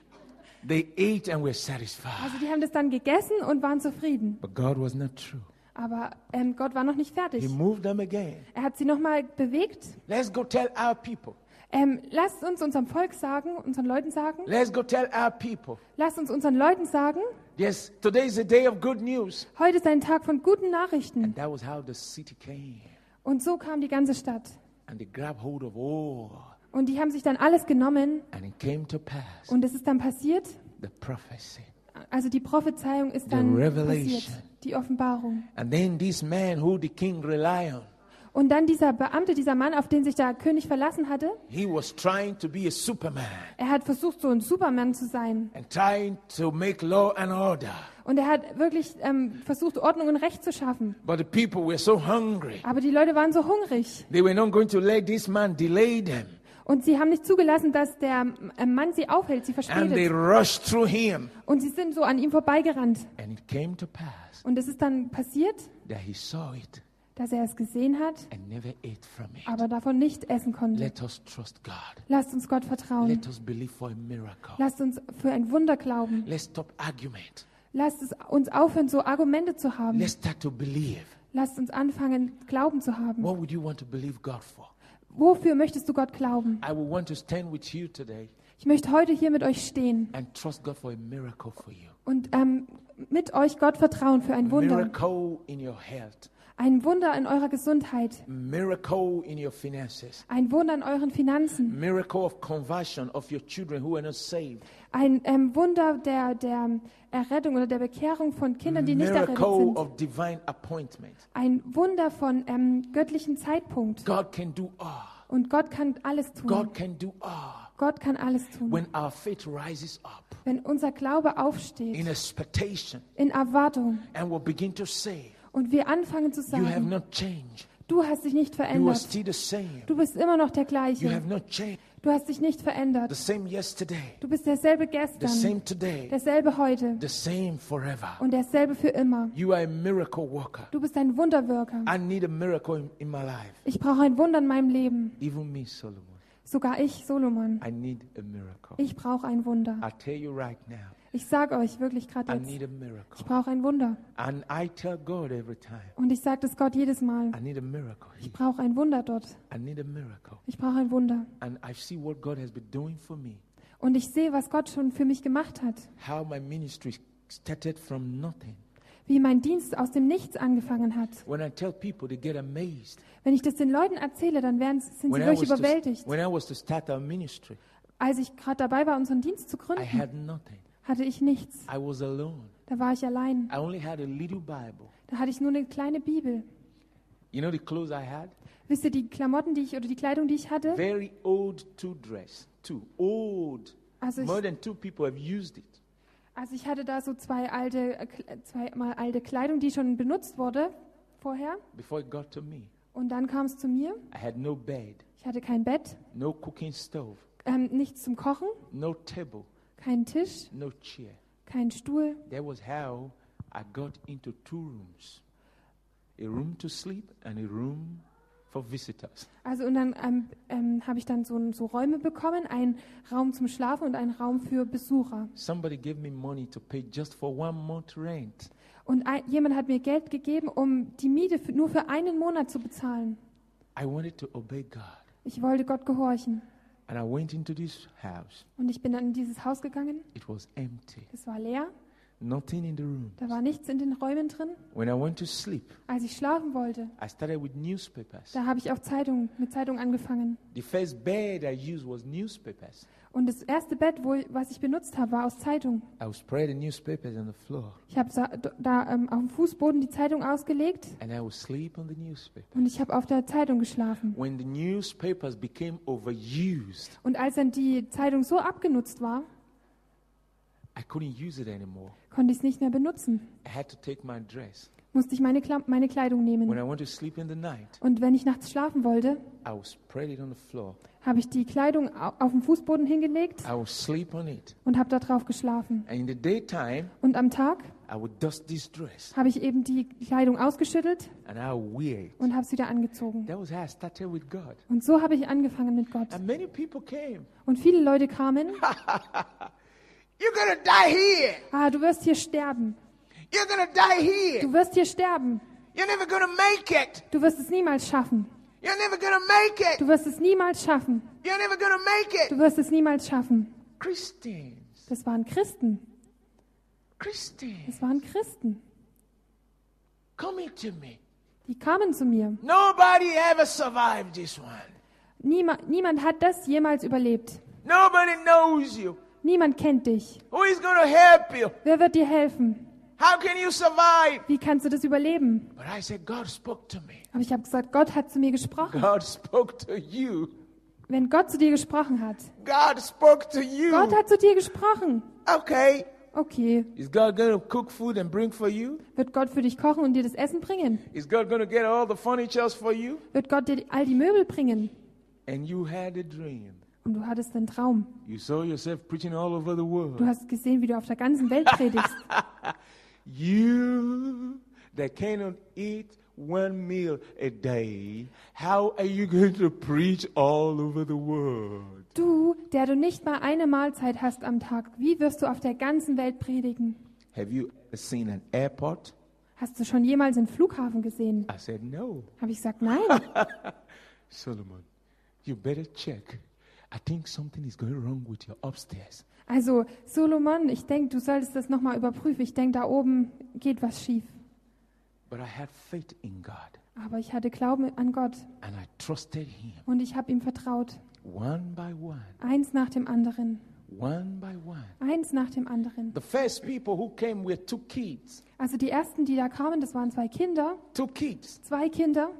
A: They ate and were satisfied.
B: Also die haben das dann gegessen und waren zufrieden.
A: But God was not true.
B: Aber ähm, Gott war noch nicht fertig.
A: He moved them again.
B: Er hat sie nochmal bewegt.
A: Let's go tell our people.
B: Ähm, lasst uns unserem Volk sagen, unseren Leuten sagen,
A: Let's go tell our people.
B: lasst uns unseren Leuten sagen,
A: Yes, today is a day of good news.
B: heute ist ein Tag von guten Nachrichten.
A: And that was how the city came.
B: Und so kam die ganze Stadt.
A: And they grabbed hold of all.
B: Und die haben sich dann alles genommen
A: And it came to pass.
B: und es ist dann passiert.
A: The prophecy.
B: Also die Prophezeiung ist
A: The
B: dann
A: revelation.
B: passiert, die Offenbarung.
A: And then this man who the king relied on,
B: Und dann dieser Beamte, dieser Mann, auf den sich der König verlassen hatte,
A: he was trying to be a superman
B: er hat versucht, so ein Superman zu sein.
A: and trying to make law and order.
B: Und er hat wirklich ähm, versucht, Ordnung und Recht zu schaffen.
A: But the people were so hungry.
B: Aber die Leute waren so hungrig.
A: They were not going to let this man delay them.
B: Und sie haben nicht zugelassen, dass der äh, Mann sie aufhält, sie
A: And they
B: verspätet.
A: rushed through him.
B: Und sie sind so an ihm vorbeigerannt.
A: And it came to pass
B: Und es ist dann passiert,
A: that he saw it
B: dass er es gesehen hat,
A: and never ate from it.
B: aber davon nicht essen konnte.
A: Let us trust God.
B: Lasst uns Gott vertrauen.
A: Let us believe for a miracle.
B: Lasst uns für ein Wunder glauben.
A: Let's stop argument.
B: Lasst es uns aufhören, so Argumente zu haben.
A: Let's start to believe.
B: Lasst uns anfangen, Glauben zu haben.
A: What would you want to believe God for?
B: Wofür möchtest du Gott glauben?
A: I will want to stand with you today
B: Ich möchte heute hier mit euch stehen
A: and trust God for a miracle for you.
B: und ähm, mit euch Gott vertrauen für ein Wunder.
A: Miracle in your health.
B: Ein Wunder in eurer Gesundheit.
A: Miracle in your finances.
B: Ein Wunder in euren Finanzen.
A: Miracle of conversion of your children who are not saved.
B: Ein ähm, Wunder der, der Errettung oder der Bekehrung von Kindern, die nicht errettet
A: Miracle
B: sind.
A: of divine appointment.
B: Ein Wunder von ähm, göttlichen Zeitpunkt.
A: God can do all.
B: Und Gott kann alles tun.
A: God can do all.
B: Gott kann alles tun.
A: When our faith rises up
B: Wenn unser Glaube
A: in
B: aufsteht,
A: expectation
B: in Erwartung,
A: and will begin to say,
B: und wir anfangen zu
A: you have
B: sagen,
A: not changed.
B: du hast dich nicht
A: You are
B: verändert.
A: still the same.
B: Du bist immer noch der
A: You
B: Gleiche.
A: have not changed.
B: Du hast dich nicht
A: The
B: verändert.
A: same yesterday.
B: Du bist derselbe
A: The
B: gestern,
A: same today.
B: derselbe heute
A: The same forever.
B: und derselbe für immer.
A: You are a miracle worker.
B: Du bist ein Wunderwirker.
A: I need a miracle in, in my life.
B: Ich brauche ein Wunder in meinem Leben.
A: Even me, Solomon.
B: Sogar ich, Solomon.
A: I need a miracle.
B: Ich brauche ein Wunder.
A: I tell you right now,
B: Ich sage euch wirklich gerade
A: I
B: jetzt,
A: need a
B: ich
A: miracle.
B: brauche ein Wunder.
A: And I tell God every time,
B: Und ich sage das Gott jedes Mal.
A: I need a miracle
B: Ich
A: here.
B: brauche ein Wunder dort.
A: I need a miracle.
B: Ich brauche ein Wunder.
A: And I see what God has been doing for me.
B: Und ich sehe, was Gott schon für mich gemacht hat.
A: How my ministry started from nothing.
B: Wie mein Dienst aus dem Nichts angefangen hat.
A: When I tell people, they get amazed.
B: Wenn ich das den Leuten erzähle, dann werden, sind sie
A: When I,
B: wirklich
A: was to,
B: überwältigt.
A: when I was to start our ministry,
B: Als ich gerade dabei war, unseren Dienst zu
A: I
B: gründen,
A: had nothing.
B: hatte ich nichts.
A: I was alone.
B: Da war ich allein.
A: I only had a little Bible.
B: Da hatte ich nur eine kleine Bibel.
A: You know the clothes I had?
B: Wisst ihr, die Klamotten, die ich oder die Kleidung, die ich hatte?
A: Very old two dress. Two. Old.
B: Also
A: More
B: ich,
A: than two people have used it.
B: also ich hatte da so zwei alte, äh, Kle- zweimal alte Kleidung, die schon benutzt wurde vorher.
A: Before it got to me.
B: Und dann kam es zu mir.
A: I had no bed,
B: Ich hatte kein Bett,
A: no cooking stove,
B: ähm, nichts zum Kochen,
A: no table,
B: keinen Tisch,
A: no chair.
B: keinen Stuhl.
A: That was how I got into two rooms. A room to sleep and a room for visitors.
B: Also und dann ähm, ähm, habe ich dann so, so Räume bekommen, einen Raum zum Schlafen und einen Raum für Besucher.
A: Somebody gave me money to pay just for one month rent.
B: Und ein, jemand hat mir Geld gegeben, um die Miete für, nur für einen Monat zu bezahlen.
A: I wanted to obey God.
B: Ich wollte Gott gehorchen.
A: And I went into this house.
B: Und ich bin dann in dieses Haus gegangen.
A: It was empty.
B: Es war leer.
A: Nothing in the room.
B: Da war nichts in den Räumen drin.
A: When I went to sleep,
B: Als ich schlafen wollte,
A: I started with newspapers.
B: da habe ich auch Zeitung, mit Zeitung angefangen.
A: The first bed I used was newspapers.
B: Und das erste Bett, wo, was ich benutzt habe, war aus Zeitung.
A: I would spread the newspapers on the floor
B: Ich habe da, da ähm, auf dem Fußboden die Zeitung ausgelegt
A: and I would sleep on the newspaper.
B: und ich habe auf der Zeitung geschlafen.
A: When the newspapers became overused,
B: Und als dann die Zeitung so abgenutzt war,
A: I couldn't use it anymore.
B: konnte ich es nicht mehr benutzen.
A: I had to take my dress.
B: Musste ich meine, Kla- meine Kleidung
A: When
B: nehmen.
A: I went to sleep in the night,
B: Und wenn ich nachts schlafen wollte,
A: I would spread it on the floor.
B: habe ich die Kleidung au- auf dem Fußboden hingelegt
A: I would sleep on it.
B: und habe da drauf geschlafen.
A: And in the daytime,
B: Und am Tag
A: I would dust this dress
B: habe ich eben die Kleidung ausgeschüttelt
A: and I would wear it.
B: und habe es wieder angezogen.
A: That was how I started with God.
B: Und so habe ich angefangen mit Gott.
A: And many people came.
B: Und viele Leute kamen,
A: You're going to die here.
B: ah, du wirst hier sterben.
A: You're going to die here.
B: Du wirst hier sterben.
A: You're never going to make it.
B: Du wirst es niemals schaffen.
A: You're never going to make it.
B: Du wirst es niemals schaffen.
A: You're never going to make
B: Du
A: it.
B: wirst es niemals schaffen.
A: Christians.
B: Das waren Christen.
A: Christians.
B: Das waren Christen.
A: Coming to me.
B: Die kamen zu mir.
A: Nobody ever survived this one.
B: Niema, niemand hat das jemals überlebt.
A: Nobody knows you.
B: Niemand kennt dich.
A: Who is going to help you?
B: Wer wird dir helfen?
A: How can you survive?
B: Wie kannst du das überleben?
A: But I said, God spoke to me.
B: Aber ich habe gesagt, Gott hat zu mir gesprochen.
A: God spoke to you.
B: Wenn Gott zu dir gesprochen hat.
A: God spoke to you.
B: Gott hat zu dir gesprochen.
A: Okay.
B: Okay.
A: Is God going to cook food and bring for you?
B: Wird Gott für dich kochen und dir das Essen bringen?
A: Is God going to get all the furnitures for you?
B: Wird Gott dir all die Möbel bringen?
A: And you had a dream.
B: Und du hattest einen Traum.
A: You saw yourself preaching all over the
B: Du
A: world.
B: hast gesehen, wie du auf der ganzen Welt predigst.
A: You that cannot eat one meal a day, how are you going to preach all over the world?
B: Du, der du nicht mal eine Mahlzeit hast am Tag, wie wirst du auf der ganzen Welt predigen?
A: Have you ever seen an airport?
B: Hast du schon jemals einen Flughafen gesehen?
A: I said, no.
B: Habe ich gesagt, nein.
A: Solomon, you better check. I think something is going wrong with your upstairs.
B: Also, Solomon, ich denke, du solltest das nochmal überprüfen. Ich denke, da oben geht was schief.
A: But I had faith in God.
B: Aber ich hatte Glauben an Gott
A: And I trusted Him.
B: und ich habe ihm vertraut.
A: One by one.
B: Eins nach dem anderen.
A: One by one.
B: Eins nach dem anderen.
A: The first people who came were two kids.
B: Also die ersten, die da kamen, das waren zwei Kinder.
A: Two kids.
B: Zwei Kinder.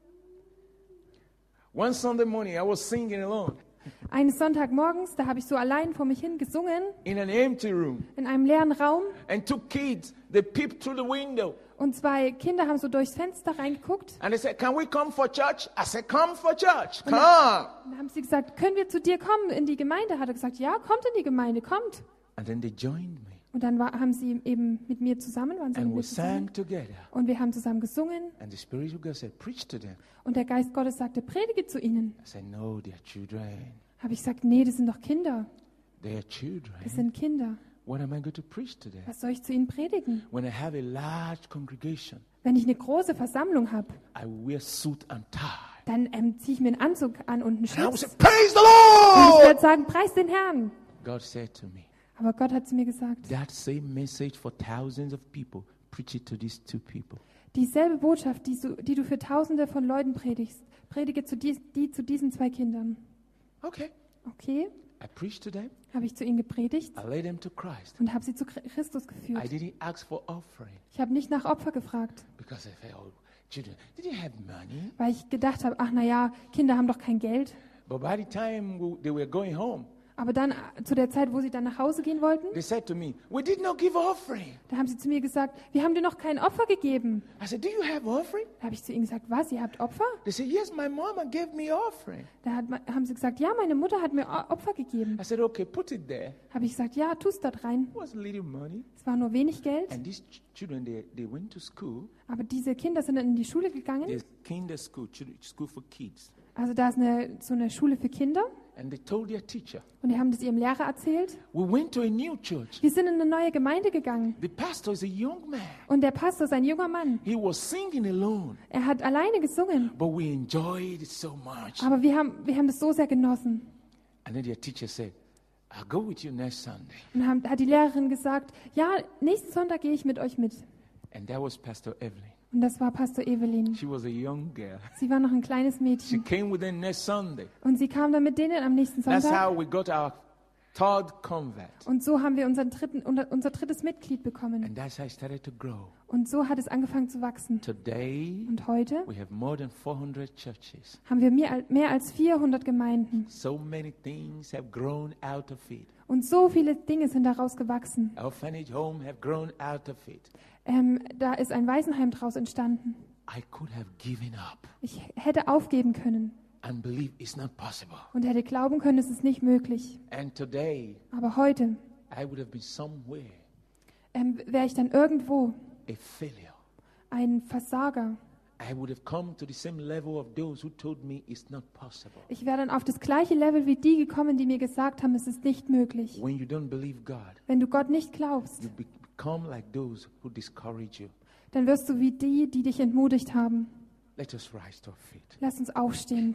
A: One Sunday morning, I was singing alone
B: Eines Sonntagmorgens, da habe ich so allein vor mich hin gesungen,
A: in an empty room.
B: in einem leeren Raum.
A: And two kids, they peeped through the window.
B: Und zwei Kinder haben so durchs Fenster reingeguckt.
A: And they said, can we come for church? I said, come for church. Come.
B: Und dann haben sie gesagt, können wir zu dir kommen in die Gemeinde? Hat er gesagt, ja, kommt in die Gemeinde, kommt.
A: And then they joined me.
B: Und dann war, haben sie eben mit mir zusammen, waren sie
A: And
B: mit
A: we
B: mir zusammen.
A: sang together.
B: Und wir haben zusammen gesungen.
A: And the Spirit of God said, preach to them.
B: Und der Geist Gottes sagte, predige zu ihnen.
A: I said, no, they are children.
B: Habe ich gesagt, nee, das sind doch Kinder.
A: They are children.
B: Das sind Kinder.
A: What am I going to preach to them?
B: Was soll ich zu ihnen predigen?
A: When I have a large congregation,
B: Wenn ich eine große Versammlung habe,
A: I wear suit and tie.
B: dann ähm, ziehe ich mir einen Anzug an und einen
A: And I will say,
B: Schlips.
A: praise the
B: Und ich werde
A: Lord.
B: sagen, preis den Herrn.
A: God said to me,
B: Aber Gott hat zu mir gesagt,
A: that same message for thousands of people, preach it to these two people.
B: dieselbe Botschaft, die du, die du für Tausende von Leuten predigst, predige zu die, die zu diesen zwei Kindern.
A: Okay.
B: Okay,
A: I preached to them.
B: habe ich zu ihnen gepredigt
A: I led them to Christ.
B: und habe sie zu Christus
A: I
B: geführt.
A: didn't ask for offering
B: Ich habe nicht nach Opfer gefragt,
A: because I felt, oh, children, did you have money?
B: weil ich gedacht habe, ach na ja, Kinder haben doch kein Geld.
A: But by the time we, they were going home,
B: Aber dann, äh, zu der Zeit, wo sie dann nach Hause gehen wollten,
A: they said to me, we did not give offering.
B: da haben sie zu mir gesagt, wir haben dir noch kein Opfer gegeben.
A: I said, do you have offering?
B: Da habe ich zu ihnen gesagt, was, ihr habt Opfer?
A: They said, yes, my mama gave me offering.
B: Da hat, ma- haben sie gesagt, ja, meine Mutter hat mir O- Opfer gegeben.
A: I said, okay, put it there.
B: Habe ich gesagt, ja, tu's dort rein.
A: It was little money.
B: Es war nur wenig Geld,
A: And these ch- children, they, they went to school.
B: aber diese Kinder sind dann in die Schule gegangen.
A: There's kinder school, children, school for kids.
B: Also da ist eine, so eine Schule für Kinder
A: And they told their teacher,
B: und die haben das ihrem Lehrer erzählt.
A: we went to a new church.
B: Wir sind in eine neue Gemeinde gegangen
A: The pastor is a young man.
B: und der Pastor ist ein junger Mann.
A: He was singing alone,
B: Er hat alleine gesungen,
A: but we enjoyed it so much.
B: aber wir haben, wir haben das so sehr genossen.
A: And then their teacher said, I'll go with you next Sunday.
B: Und haben, hat die Lehrerin gesagt, ja, nächsten Sonntag gehe ich mit euch mit.
A: And that was Pastor Evelyn.
B: Und das war Pastor Evelyn.
A: She was a young girl.
B: Sie war noch ein kleines
A: She
B: Mädchen.
A: came with them next Sunday.
B: Und sie kam dann mit denen am nächsten
A: That's
B: Sonntag.
A: how we got our third convert.
B: Und so haben wir unseren dritten, unser unser drittes Mitglied bekommen.
A: And that's how it started to grow.
B: Und so hat es angefangen zu wachsen.
A: Today,
B: Und heute
A: we have more than four hundred churches.
B: haben wir mehr, al- mehr als vierhundert Gemeinden.
A: So many things have grown out of it.
B: Und so viele Dinge sind daraus gewachsen.
A: Orphanage home have grown out of it.
B: Ähm, da ist ein Waisenheim daraus entstanden.
A: I could have given up
B: Ich hätte aufgeben können
A: and believe it's not possible.
B: und hätte glauben können, es ist nicht möglich.
A: And today,
B: Aber heute
A: I would have been somewhere,
B: ähm, wäre ich dann irgendwo
A: a failure.
B: ein Versager.
A: I would have come to the same level of those who told me it's not possible.
B: Ich wäre dann auf das gleiche Level wie die gekommen, die mir gesagt haben, es ist nicht möglich.
A: When you don't believe God,
B: Wenn du Gott nicht glaubst,
A: you be- become like those who discourage you.
B: dann wirst du wie die, die dich entmutigt haben.
A: Let us rise to our feet.
B: Lass uns aufstehen.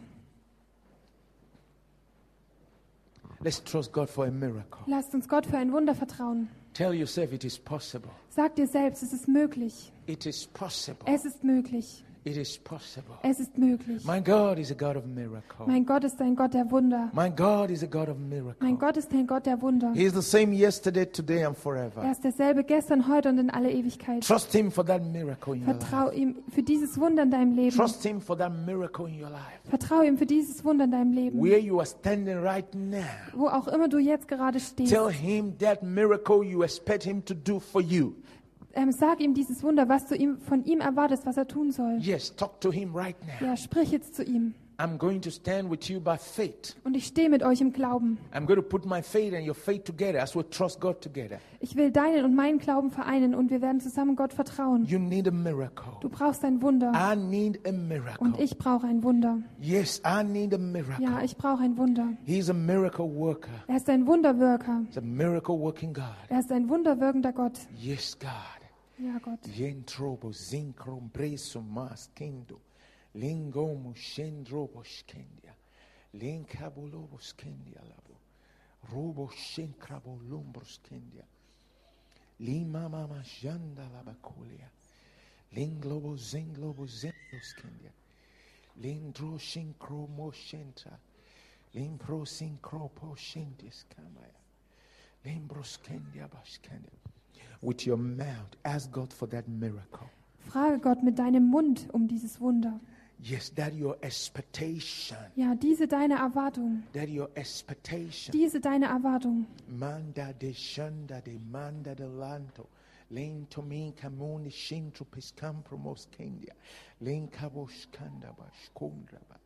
A: Let's trust God for a miracle.
B: Lasst uns Gott für ein Wunder vertrauen.
A: Tell yourself it is possible.
B: Sag dir selbst, es ist möglich.
A: It is possible.
B: Es ist möglich.
A: It is possible.
B: Es ist möglich.
A: My God is a God of miracle.
B: Mein Gott ist ein Gott der Wunder.
A: My God is a God of miracle.
B: Mein Gott ist ein Gott der Wunder.
A: He is the same yesterday, today, and
B: Er
A: forever.
B: ist derselbe gestern, heute und in alle Ewigkeit.
A: Trust Him for that miracle in your
B: Vertrau
A: life.
B: ihm für dieses Wunder in deinem Leben.
A: Trust Him for that miracle in your life.
B: Vertrau ihm für dieses Wunder in deinem Leben.
A: Where you are standing right now,
B: Wo auch immer du jetzt gerade stehst.
A: tell Him that miracle you expect Him to do for you.
B: Ähm, sag ihm dieses Wunder, was du ihm, von ihm erwartest, was er tun soll.
A: Yes, talk to Him right now.
B: Ja, sprich jetzt zu ihm.
A: I'm going to stand with you by faith.
B: Und ich stehe mit euch im Glauben.
A: I'm going to put my faith and your faith together as we trust God together.
B: Ich will deinen und meinen Glauben vereinen und wir werden zusammen Gott vertrauen.
A: You need a miracle.
B: Du brauchst ein Wunder.
A: I need a
B: Und
A: miracle.
B: ich brauche ein Wunder.
A: Yes, I need a
B: Ja,
A: miracle.
B: ich brauche ein Wunder.
A: He's a miracle worker.
B: Er ist ein Wunderwirker.
A: He's a miracle working God.
B: Er ist ein wunderwirkender Gott.
A: Yes, God.
B: Ja, Gott.
A: Yentrobo zinkrom breso maskendo. Lingomo shendrobo skendia. Linkabolobo skendia labo. Robo shenkrabo lombro skendia. Lima mama janda labakulia. Linglobo zinglobo zingoskendia. Lindro shinkro moshenta. Limbro sinkro poshentis kamaya. Limbro-skendia baskendia. With your mouth, ask God for that miracle.
B: Frage Gott mit deinem Mund um dieses Wunder.
A: Yes, that your expectation.
B: Ja, diese deine Erwartung.
A: That your expectation.
B: Diese deine Erwartung.
A: Manda de shanda de manda de lanto. Lento min kamuni shintru piscam promos kendia. Lenkabos kandaba shkundraba.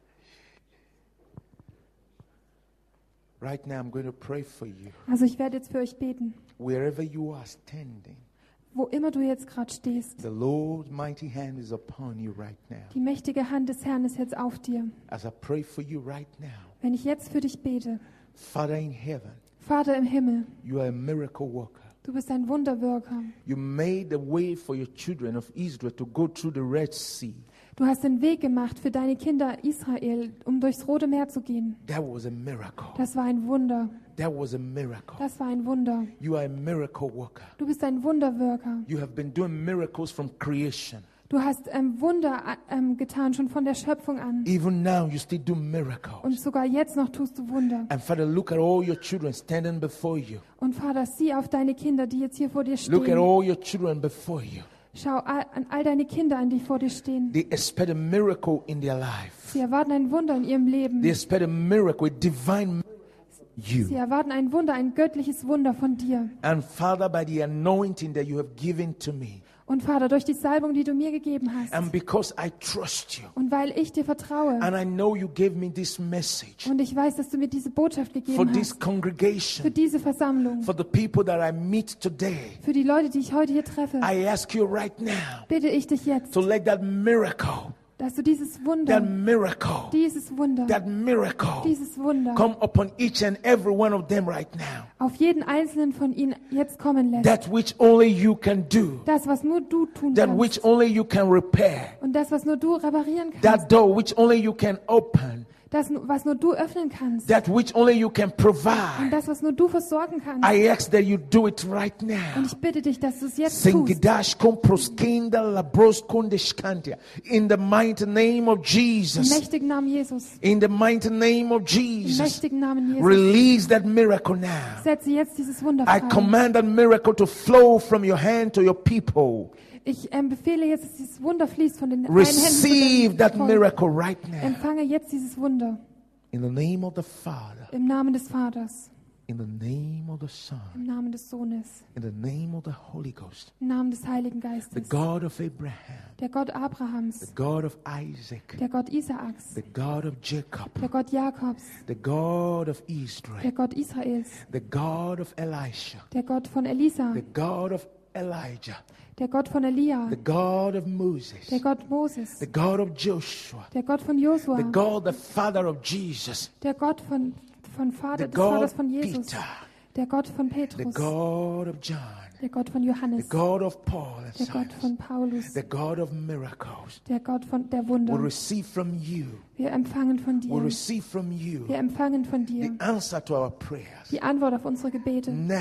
A: Right now I'm going to pray for you.
B: Also ich werde jetzt für euch beten.
A: Wherever you are standing.
B: Wo immer du jetzt gerade stehst.
A: The Lord's mighty hand is upon you right now.
B: Die mächtige Hand des Herrn ist jetzt auf dir.
A: As I pray for you right now.
B: Wenn ich jetzt für dich bete.
A: Father in heaven.
B: Vater im Himmel.
A: You are a miracle worker.
B: Du bist ein Wunderwirker.
A: You made a way for your children of Israel to go through the Red Sea.
B: Du hast den Weg gemacht für deine Kinder Israel, um durchs Rote Meer zu gehen.
A: That was a miracle.
B: Das war ein Wunder.
A: That was a miracle.
B: Das war ein Wunder.
A: You are a miracle worker.
B: Du bist ein Wunderwirker.
A: You have been doing miracles from creation.
B: Du hast ähm, Wunder ähm, getan, schon von der Schöpfung an.
A: Even now you still do miracles.
B: Und sogar jetzt noch tust du Wunder.
A: And Father, look at all your children standing before you.
B: Und Vater, sieh auf deine Kinder, die jetzt hier vor dir
A: Look at
B: stehen.
A: all your children before you.
B: Schau all, an all deine Kinder an, die vor dir stehen.
A: They expect a miracle in their life.
B: Sie erwarten ein Wunder in ihrem Leben.
A: They expect a miracle, a divine
B: Sie
A: you.
B: erwarten ein Wunder, ein göttliches Wunder von dir.
A: And Father, by the anointing that you have given to me,
B: Und Vater, durch die Salbung, die du mir gegeben hast,
A: and because I trust you,
B: und weil ich dir vertraue,
A: and I know you gave me this message
B: und ich weiß, dass du mir diese Botschaft
A: for
B: gegeben
A: this
B: hast, für
A: congregation,
B: diese Versammlung,
A: for the people that I meet today,
B: für die Leute, die ich heute hier treffe,
A: I ask you right now
B: bitte ich dich jetzt,
A: to let that miracle,
B: dass du dieses
A: that
B: Wunder,
A: miracle,
B: dieses Wunder,
A: that miracle
B: dieses Wunder
A: come upon each and every one of them right now.
B: auf jeden einzelnen von ihnen jetzt kommen lässt.
A: That which only you can do,
B: Das, was nur du tun
A: that
B: kannst.
A: which only you can repair,
B: Und das, was nur du reparieren kannst.
A: that door which only you can open,
B: Das, was nur du öffnen kannst.
A: that which only you can
B: Und
A: provide.
B: das, was nur du versorgen kannst.
A: I ask that you do it right
B: Und
A: now.
B: ich bitte dich, dass du es jetzt tust.
A: Singidash komproskinda labros kondeskantia. In the mighty name of
B: Im
A: Jesus.
B: mächtigen Namen Jesus.
A: In the mighty name of
B: Im
A: Jesus.
B: mächtigen Namen Jesus.
A: Release that miracle now.
B: Setze jetzt dieses Wunder
A: I
B: frei.
A: command that miracle to flow from your hand to your people.
B: Ich ähm, befehle jetzt, dass dieses Wunder fließt von den deinen Händen zu
A: Receive
B: deinem
A: that
B: Volk.
A: miracle right now.
B: Empfange jetzt dieses Wunder.
A: In the name of the Father.
B: Im Namen des Vaters.
A: In the name of the Son.
B: Im Namen des Sohnes.
A: In the name of the Holy Ghost.
B: Im Namen des Heiligen
A: The
B: Geistes.
A: God of Abraham.
B: Der Gott
A: The
B: Abrahams.
A: God of Isaac.
B: Der Gott Isaaks.
A: The God of Jacob.
B: Der Gott Jakobs.
A: The God of
B: Der
A: Israel.
B: Gott Israels.
A: The God of Elisha.
B: Der Gott von Elisa.
A: The God of Elijah.
B: Der Gott von Elia.
A: The God of Moses.
B: Der Gott Moses.
A: The God of Joshua.
B: Der Gott von Josua.
A: The God, the Father of Jesus.
B: Der Gott von, von Vater,
A: The
B: des Vaters
A: God
B: von Jesus.
A: Peter.
B: Der Gott von
A: The
B: Petrus.
A: God of John.
B: Der Gott von
A: The
B: Johannes.
A: God of Paul and
B: Der Gott
A: Silas.
B: von Paulus.
A: The God of miracles.
B: Der Gott von der
A: We
B: Wunder.
A: receive from you.
B: Wir empfangen von
A: We
B: dir.
A: receive from you
B: Wir empfangen von
A: the
B: dir
A: answer to our prayers.
B: die Antwort auf unsere Gebete.
A: Now.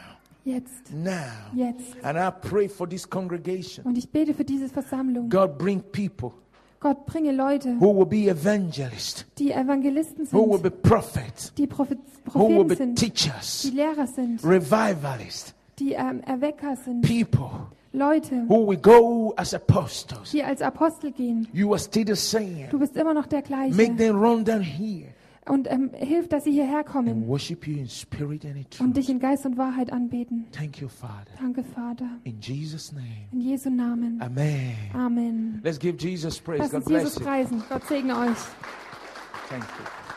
B: Jetzt.
A: Now.
B: Jetzt.
A: And I pray for this congregation.
B: Und ich bete für diese Versammlung.
A: God, bring people
B: Gott, bringe Leute,
A: who will be evangelists,
B: die Evangelisten
A: who will
B: sind,
A: be prophets,
B: die Prophet,
A: who will
B: Propheten
A: be
B: sind,
A: teachers,
B: die Lehrer sind,
A: revivalists,
B: die ähm, Erwecker sind,
A: people
B: Leute,
A: who will go as apostles.
B: die als Apostel gehen.
A: You are still the same.
B: Du bist immer noch der
A: Make
B: gleiche.
A: them run down here
B: Und ähm, hilf, dass sie hierher
A: and
B: kommen
A: worship you in spirit and in
B: und
A: truth.
B: dich in Geist und Wahrheit anbeten.
A: Thank you, Father.
B: Danke, Vater.
A: In Jesus' name.
B: In Jesu Namen.
A: Amen.
B: Amen.
A: Let's give Jesus praise.
B: Lass
A: God
B: uns Jesus
A: bless you.
B: preisen. Gott segne euch.
A: Thank you.